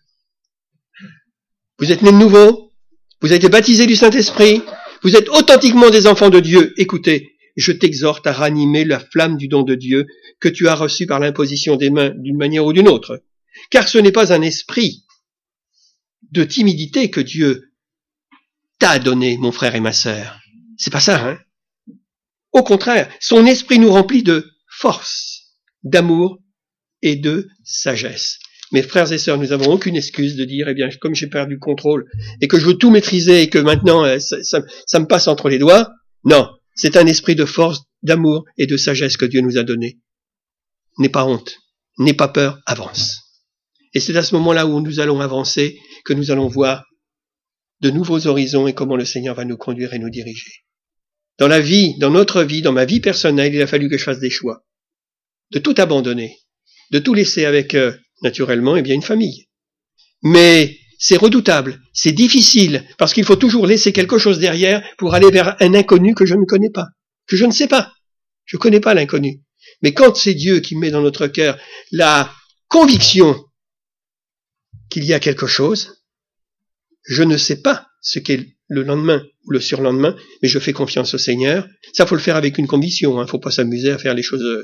Vous êtes nés de nouveau, vous avez été baptisés du Saint-Esprit, vous êtes authentiquement des enfants de Dieu. Écoutez, je t'exhorte à ranimer la flamme du don de Dieu que tu as reçu par l'imposition des mains d'une manière ou d'une autre. Car ce n'est pas un esprit de timidité que Dieu t'a donné, mon frère et ma sœur. C'est pas ça, hein? Au contraire, son esprit nous remplit de force, d'amour et de sagesse. Mes frères et sœurs, nous n'avons aucune excuse de dire, eh bien, comme j'ai perdu le contrôle et que je veux tout maîtriser et que maintenant ça me passe entre les doigts. Non, c'est un esprit de force, d'amour et de sagesse que Dieu nous a donné. N'aie pas honte, n'aie pas peur, avance. Et c'est à ce moment-là où nous allons avancer que nous allons voir de nouveaux horizons et comment le Seigneur va nous conduire et nous diriger. Dans la vie, dans notre vie, dans ma vie personnelle, il a fallu que je fasse des choix. De tout abandonner, de tout laisser avec, naturellement, eh bien, une famille. Mais c'est redoutable, c'est difficile, parce qu'il faut toujours laisser quelque chose derrière pour aller vers un inconnu que je ne connais pas, que je ne sais pas. Je ne connais pas l'inconnu. Mais quand c'est Dieu qui met dans notre cœur la conviction qu'il y a quelque chose, je ne sais pas ce qu'est le lendemain ou le surlendemain, mais je fais confiance au Seigneur. Ça, faut le faire avec une conviction, faut pas s'amuser à faire les choses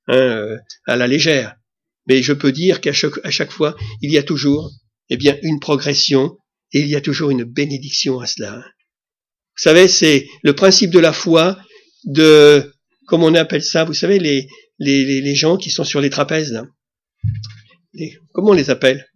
à la légère. Mais je peux dire qu'à chaque fois, il y a toujours, eh bien, une progression et il y a toujours une bénédiction à cela. Vous savez, c'est le principe de la foi comment on appelle ça, vous savez, les gens qui sont sur les trapèzes, là. Comment on les appelle?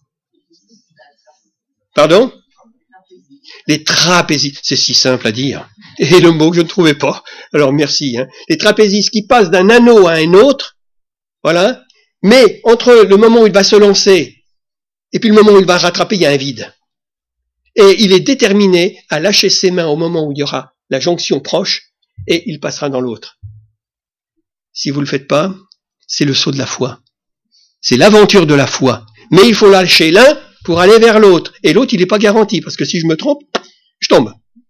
Pardon? Les trapézistes. C'est si simple à dire. Et le mot que je ne trouvais pas. Alors merci. Les trapézistes qui passent d'un anneau à un autre, voilà, Mais entre le moment où il va se lancer et puis le moment où il va rattraper, il y a un vide. Et il est déterminé à lâcher ses mains au moment où il y aura la jonction proche et il passera dans l'autre. Si vous ne le faites pas, c'est le saut de la foi. C'est l'aventure de la foi. Mais il faut lâcher l'un pour aller vers l'autre. Et l'autre, il n'est pas garanti, parce que si je me trompe, je tombe.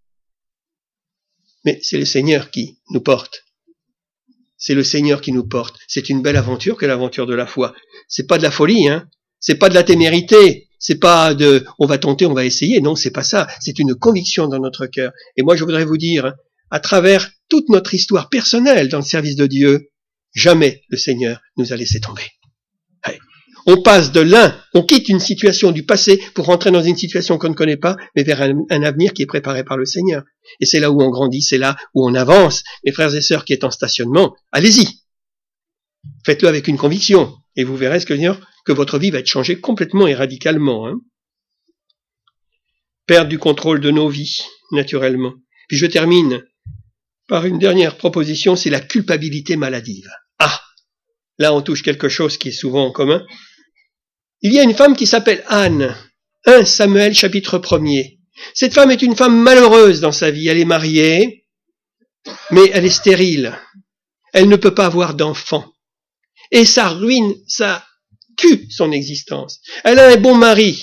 Mais c'est le Seigneur qui nous porte. C'est le Seigneur qui nous porte. C'est une belle aventure que l'aventure de la foi. C'est pas de la folie, hein. C'est pas de la témérité. C'est pas de on va tenter, on va essayer. Non, c'est pas ça. C'est une conviction dans notre cœur. Et moi, je voudrais vous dire, à travers toute notre histoire personnelle dans le service de Dieu, jamais le Seigneur nous a laissé tomber. Ouais. On passe de l'un, on quitte une situation du passé pour rentrer dans une situation qu'on ne connaît pas, mais vers un avenir qui est préparé par le Seigneur. Et c'est là où on grandit, c'est là où on avance. Mes frères et sœurs qui est en stationnement, allez-y. Faites-le avec une conviction. Et vous verrez que votre vie va être changée complètement et radicalement. Hein. Perdre du contrôle de nos vies, naturellement. Puis je termine par une dernière proposition, c'est la culpabilité maladive. Ah, là on touche quelque chose qui est souvent en commun. Il y a une femme qui s'appelle Anne. 1 Samuel chapitre 1er. Cette femme est une femme malheureuse dans sa vie. Elle est mariée, mais elle est stérile. Elle ne peut pas avoir d'enfant. Et ça ruine, ça tue son existence. Elle a un bon mari,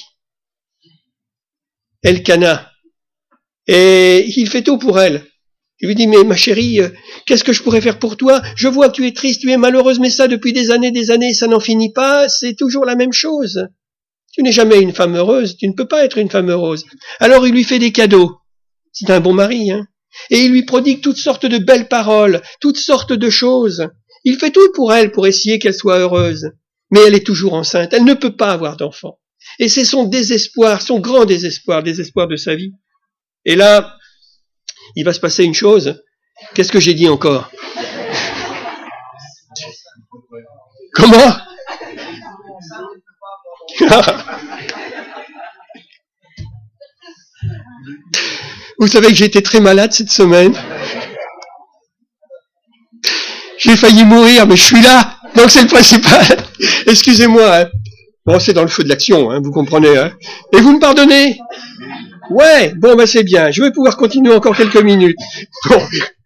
Elkana, et il fait tout pour elle. Il lui dit, mais ma chérie, qu'est-ce que je pourrais faire pour toi? Je vois que tu es triste, tu es malheureuse, mais ça depuis des années, ça n'en finit pas, c'est toujours la même chose. Tu n'es jamais une femme heureuse, tu ne peux pas être une femme heureuse. Alors il lui fait des cadeaux. C'est un bon mari, hein. Et il lui prodigue toutes sortes de belles paroles, toutes sortes de choses. Il fait tout pour elle, pour essayer qu'elle soit heureuse. Mais elle est toujours enceinte, elle ne peut pas avoir d'enfant. Et c'est son désespoir, son grand désespoir de sa vie. Et là, il va se passer une chose. Qu'est-ce que j'ai dit encore? Comment? Vous savez que j'ai été très malade cette semaine. J'ai failli mourir, mais je suis là. Donc c'est le principal. Excusez-moi. Hein. Bon, c'est dans le feu de l'action, hein, vous comprenez. Hein. Et vous me pardonnez? Ouais, bon, ben c'est bien. Je vais pouvoir continuer encore quelques minutes. Bon.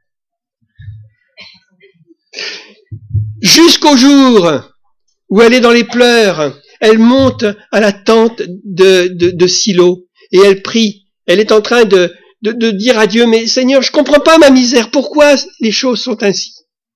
Jusqu'au jour où elle est dans les pleurs, elle monte à la tente de Silo et elle prie. Elle est en train de dire à Dieu, mais Seigneur, je comprends pas ma misère. Pourquoi les choses sont ainsi?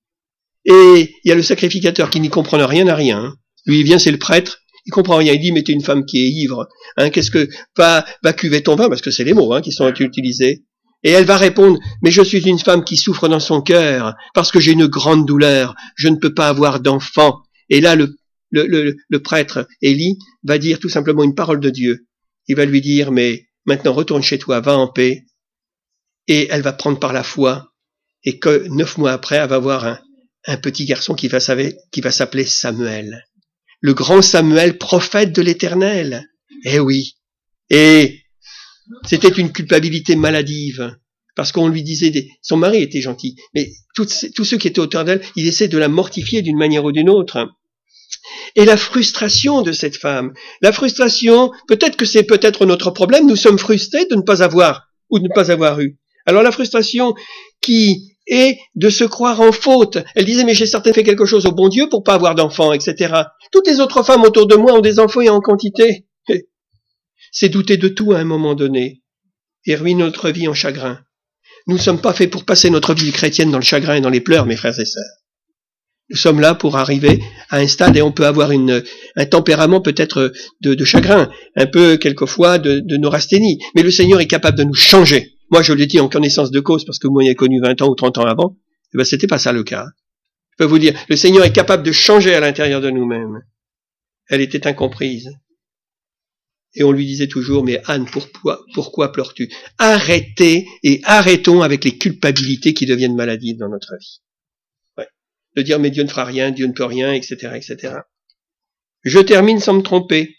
Et il y a le sacrificateur qui n'y comprend rien à rien. Hein. Lui, il vient, c'est le prêtre. Il comprend rien. Il dit, mais t'es une femme qui est ivre. Hein, qu'est-ce que, va cuver ton vin, parce que c'est les mots, hein, qui sont utilisés. Et elle va répondre, mais je suis une femme qui souffre dans son cœur, parce que j'ai une grande douleur. Je ne peux pas avoir d'enfant. Et là, le prêtre, Élie, va dire tout simplement une parole de Dieu. Il va lui dire, mais maintenant retourne chez toi, va en paix. Et elle va prendre par la foi. Et que 9 mois après, elle va avoir un petit garçon qui va s'appeler Samuel. Le grand Samuel, prophète de l'Éternel. Eh oui. Et c'était une culpabilité maladive. Parce qu'on lui disait, son mari était gentil, mais tous ceux qui étaient autour d'elle, ils essaient de la mortifier d'une manière ou d'une autre. Et la frustration de cette femme, la frustration, peut-être que c'est peut-être notre problème, nous sommes frustrés de ne pas avoir, ou de ne pas avoir eu. Alors la frustration qui est de se croire en faute. Elle disait, mais j'ai certainement fait quelque chose au bon Dieu pour pas avoir d'enfants, etc. Toutes les autres femmes autour de moi ont des enfants et en quantité. C'est douter de tout à un moment donné et ruine notre vie en chagrin. Nous ne sommes pas faits pour passer notre vie chrétienne dans le chagrin et dans les pleurs, mes frères et sœurs. Nous sommes là pour arriver à un stade et on peut avoir un tempérament peut-être de chagrin, un peu quelquefois de neurasthénie. Mais le Seigneur est capable de nous changer. Moi, je l'ai dit en connaissance de cause, parce que vous m'avez connu 20 ans ou 30 ans avant, et ben, c'était pas ça le cas. Je peux vous dire, le Seigneur est capable de changer à l'intérieur de nous-mêmes. Elle était incomprise. Et on lui disait toujours, mais Anne, pourquoi pleures-tu? Arrêtez et arrêtons avec les culpabilités qui deviennent maladives dans notre vie. Ouais. De dire, mais Dieu ne fera rien, Dieu ne peut rien, etc., etc. Je termine sans me tromper.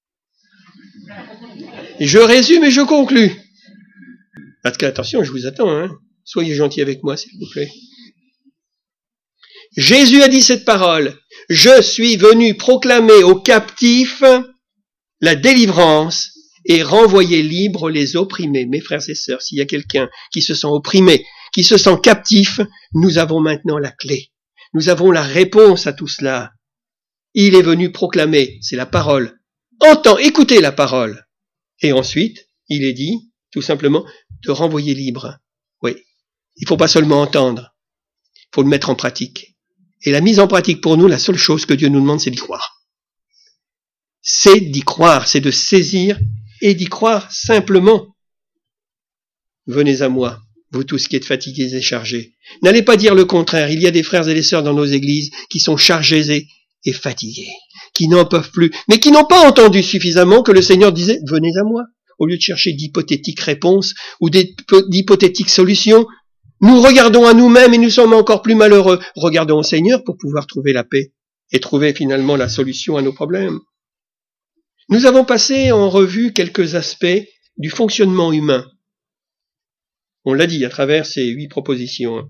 Je résume et je conclus. Parce que, attention, je vous attends, hein. Soyez gentils avec moi, s'il vous plaît. Jésus a dit cette parole. Je suis venu proclamer aux captifs la délivrance et renvoyer libres les opprimés. Mes frères et sœurs, s'il y a quelqu'un qui se sent opprimé, qui se sent captif, nous avons maintenant la clé. Nous avons la réponse à tout cela. Il est venu proclamer, c'est la parole. Écoutez la parole. Et ensuite, il est dit, tout simplement, de renvoyer libre. Oui, il ne faut pas seulement entendre, il faut le mettre en pratique. Et la mise en pratique pour nous, la seule chose que Dieu nous demande, c'est d'y croire. C'est d'y croire, c'est de saisir et d'y croire simplement. Venez à moi, vous tous qui êtes fatigués et chargés. N'allez pas dire le contraire, il y a des frères et des sœurs dans nos églises qui sont chargés et fatigués, qui n'en peuvent plus, mais qui n'ont pas entendu suffisamment que le Seigneur disait « Venez à moi ». Au lieu de chercher d'hypothétiques réponses ou d'hypothétiques solutions, nous regardons à nous-mêmes et nous sommes encore plus malheureux. Regardons au Seigneur pour pouvoir trouver la paix et trouver finalement la solution à nos problèmes. Nous avons passé en revue quelques aspects du fonctionnement humain. On l'a dit à travers ces 8 propositions.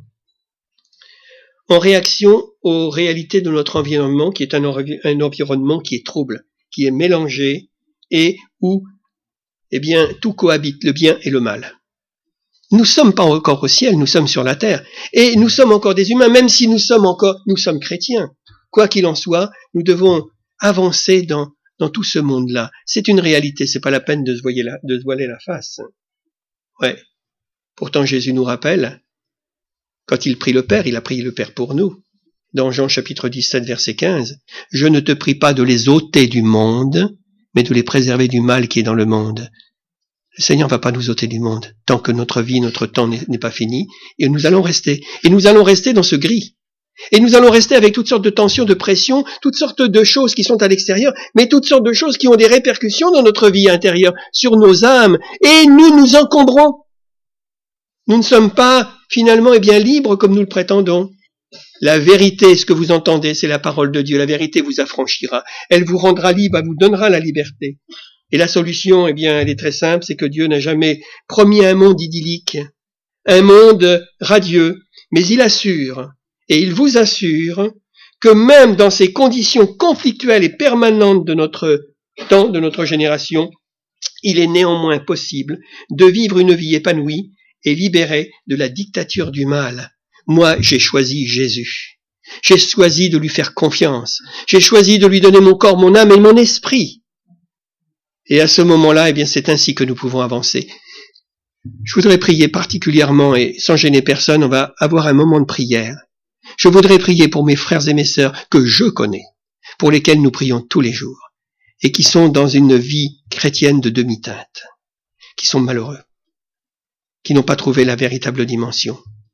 En réaction aux réalités de notre environnement, qui est un environnement qui est trouble, qui est mélangé et où tout cohabite, le bien et le mal. Nous sommes pas encore au ciel, nous sommes sur la terre. Et nous sommes encore des humains, même si nous sommes chrétiens. Quoi qu'il en soit, nous devons avancer dans tout ce monde-là. C'est une réalité, c'est pas la peine de se voiler la face. Ouais. Pourtant, Jésus nous rappelle, quand il prie le Père, il a prié le Père pour nous. Dans Jean chapitre 17, verset 15, « Je ne te prie pas de les ôter du monde, mais de les préserver du mal qui est dans le monde. » Le Seigneur ne va pas nous ôter du monde tant que notre vie, notre temps n'est pas fini. Et nous allons rester. Et nous allons rester dans ce gris. Et nous allons rester avec toutes sortes de tensions, de pressions, toutes sortes de choses qui sont à l'extérieur, mais toutes sortes de choses qui ont des répercussions dans notre vie intérieure, sur nos âmes. Et nous nous encombrons. Nous ne sommes pas finalement libres comme nous le prétendons. La vérité, ce que vous entendez, c'est la parole de Dieu. La vérité vous affranchira. Elle vous rendra libre, elle vous donnera la liberté. Et la solution, elle est très simple, c'est que Dieu n'a jamais promis un monde idyllique, un monde radieux, mais il assure, et il vous assure, que même dans ces conditions conflictuelles et permanentes de notre temps, de notre génération, il est néanmoins possible de vivre une vie épanouie et libérée de la dictature du mal. Moi, j'ai choisi Jésus. J'ai choisi de lui faire confiance. J'ai choisi de lui donner mon corps, mon âme et mon esprit. Et à ce moment-là, c'est ainsi que nous pouvons avancer. Je voudrais prier particulièrement, et sans gêner personne, on va avoir un moment de prière. Je voudrais prier pour mes frères et mes sœurs que je connais, pour lesquels nous prions tous les jours, et qui sont dans une vie chrétienne de demi-teinte, qui sont malheureux, qui n'ont pas trouvé la véritable dimension,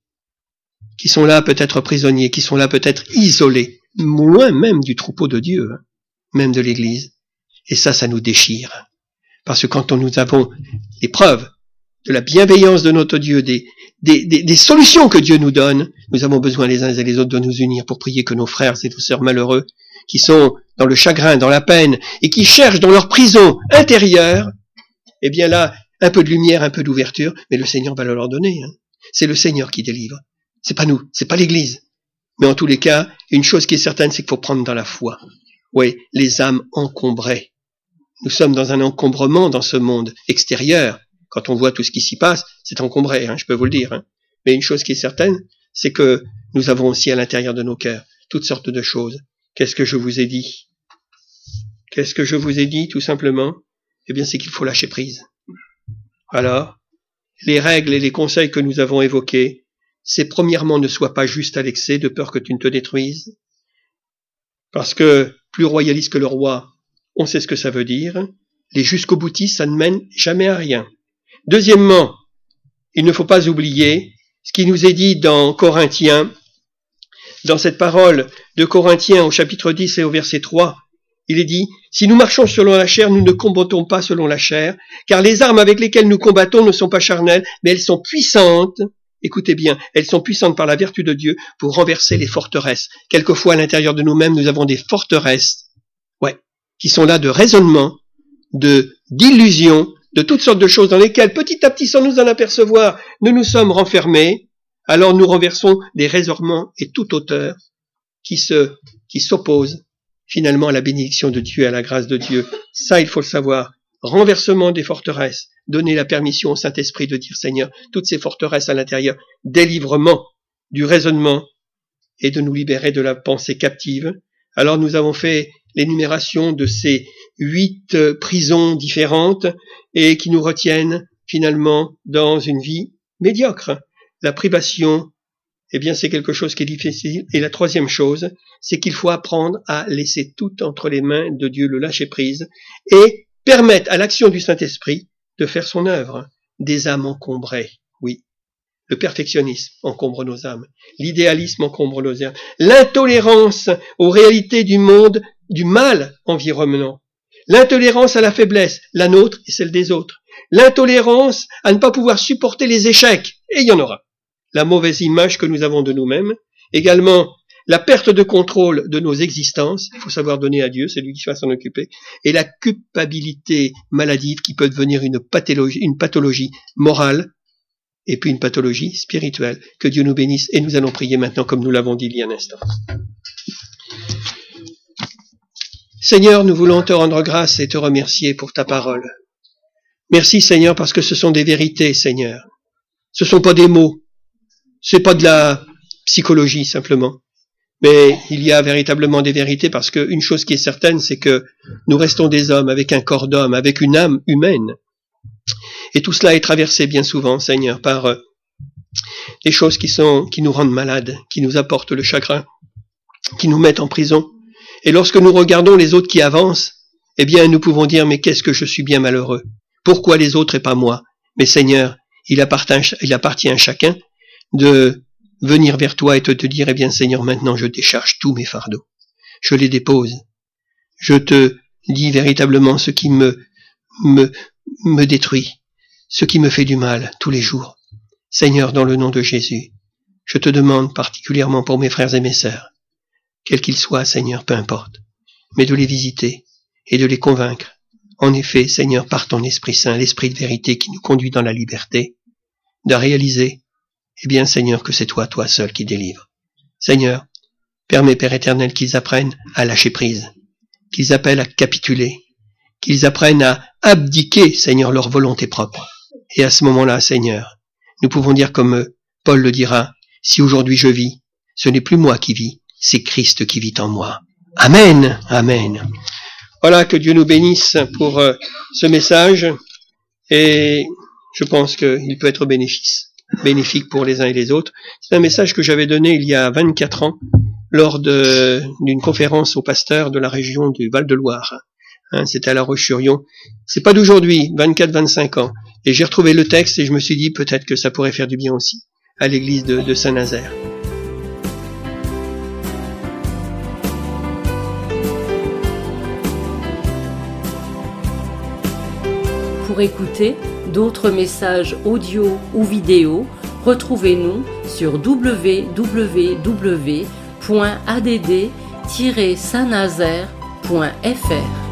qui sont là peut-être prisonniers, qui sont là peut-être isolés, loin même du troupeau de Dieu, même de l'Église. Et ça nous déchire. Parce que quand nous avons les preuves de la bienveillance de notre Dieu, des solutions que Dieu nous donne, nous avons besoin les uns et les autres de nous unir pour prier que nos frères et nos sœurs malheureux, qui sont dans le chagrin, dans la peine, et qui cherchent dans leur prison intérieure, là, un peu de lumière, un peu d'ouverture, mais le Seigneur va le leur donner. C'est le Seigneur qui délivre. C'est pas nous, c'est pas l'Église. Mais en tous les cas, une chose qui est certaine, c'est qu'il faut prendre dans la foi. Oui, les âmes encombrées. Nous sommes dans un encombrement dans ce monde extérieur. Quand on voit tout ce qui s'y passe, c'est encombré, je peux vous le dire. Mais une chose qui est certaine, c'est que nous avons aussi à l'intérieur de nos cœurs toutes sortes de choses. Qu'est-ce que je vous ai dit? Qu'est-ce que je vous ai dit, tout simplement? C'est qu'il faut lâcher prise. Alors, les règles et les conseils que nous avons évoqués, c'est premièrement ne sois pas juste à l'excès de peur que tu ne te détruises. Parce que plus royaliste que le roi, on sait ce que ça veut dire. Les jusqu'au boutistes, ça ne mène jamais à rien. Deuxièmement, il ne faut pas oublier ce qui nous est dit dans Corinthiens, dans cette parole de Corinthiens au chapitre 10 et au verset 3, il est dit, « Si nous marchons selon la chair, nous ne combattons pas selon la chair, car les armes avec lesquelles nous combattons ne sont pas charnelles, mais elles sont puissantes. » Écoutez bien, elles sont puissantes par la vertu de Dieu pour renverser les forteresses. Quelquefois, à l'intérieur de nous-mêmes, nous avons des forteresses, qui sont là de raisonnement, d'illusion, de toutes sortes de choses dans lesquelles, petit à petit, sans nous en apercevoir, nous nous sommes renfermés. Alors nous renversons des raisonnements et toute hauteur qui qui s'oppose finalement à la bénédiction de Dieu, à la grâce de Dieu. Ça, il faut le savoir. Renversement des forteresses. Donner la permission au Saint-Esprit de dire, Seigneur, toutes ces forteresses à l'intérieur, délivrement du raisonnement et de nous libérer de la pensée captive. Alors nous avons fait l'énumération de ces 8 prisons différentes et qui nous retiennent finalement dans une vie médiocre. La privation, eh bien c'est quelque chose qui est difficile. Et la troisième chose, c'est qu'il faut apprendre à laisser tout entre les mains de Dieu, le lâcher prise, et permettre à l'action du Saint-Esprit de faire son œuvre. Des âmes encombrées, oui. Le perfectionnisme encombre nos âmes. L'idéalisme encombre nos âmes. L'intolérance aux réalités du monde, du mal environnant. L'intolérance à la faiblesse, la nôtre et celle des autres. L'intolérance à ne pas pouvoir supporter les échecs, et il y en aura. La mauvaise image que nous avons de nous-mêmes. Également, la perte de contrôle de nos existences. Il faut savoir donner à Dieu, c'est lui qui va s'en occuper. Et la culpabilité maladive qui peut devenir une pathologie morale. Et puis une pathologie spirituelle. Que Dieu nous bénisse. Et nous allons prier maintenant comme nous l'avons dit il y a un instant. Seigneur, nous voulons te rendre grâce et te remercier pour ta parole. Merci Seigneur parce que ce sont des vérités, Seigneur. Ce ne sont pas des mots. C'est pas de la psychologie simplement. Mais il y a véritablement des vérités parce qu'une chose qui est certaine, c'est que nous restons des hommes avec un corps d'homme, avec une âme humaine. Et tout cela est traversé bien souvent, Seigneur, par des choses qui nous rendent malades, qui nous apportent le chagrin, qui nous mettent en prison. Et lorsque nous regardons les autres qui avancent, eh bien, nous pouvons dire, mais qu'est-ce que je suis bien malheureux. Pourquoi les autres et pas moi? Mais Seigneur, il appartient à chacun de venir vers toi et de te dire, eh bien, Seigneur, maintenant je décharge tous mes fardeaux. Je les dépose. Je te dis véritablement ce qui me détruit, ce qui me fait du mal tous les jours. Seigneur, dans le nom de Jésus, je te demande particulièrement pour mes frères et mes sœurs, quels qu'ils soient, Seigneur, peu importe, mais de les visiter et de les convaincre. En effet, Seigneur, par ton Esprit Saint, l'Esprit de vérité qui nous conduit dans la liberté, de réaliser, eh bien, Seigneur, que c'est toi seul qui délivre. Seigneur, permets, Père éternel, qu'ils apprennent à lâcher prise, qu'ils appellent à capituler, qu'ils apprennent à abdiquer, Seigneur, leur volonté propre. Et à ce moment-là, Seigneur, nous pouvons dire comme Paul le dira, si aujourd'hui je vis, ce n'est plus moi qui vis, c'est Christ qui vit en moi. Amen, amen. Voilà, que Dieu nous bénisse pour ce message, et je pense qu'il peut être bénéfique pour les uns et les autres. C'est un message que j'avais donné il y a 24 ans, lors d'une conférence aux pasteurs de la région du Val-de-Loire. C'était à La Roche-sur-Yon. C'est pas d'aujourd'hui, 24-25 ans. Et j'ai retrouvé le texte et je me suis dit peut-être que ça pourrait faire du bien aussi à l'église de Saint-Nazaire. Pour écouter d'autres messages audio ou vidéo, retrouvez-nous sur www.add-saintnazaire.fr.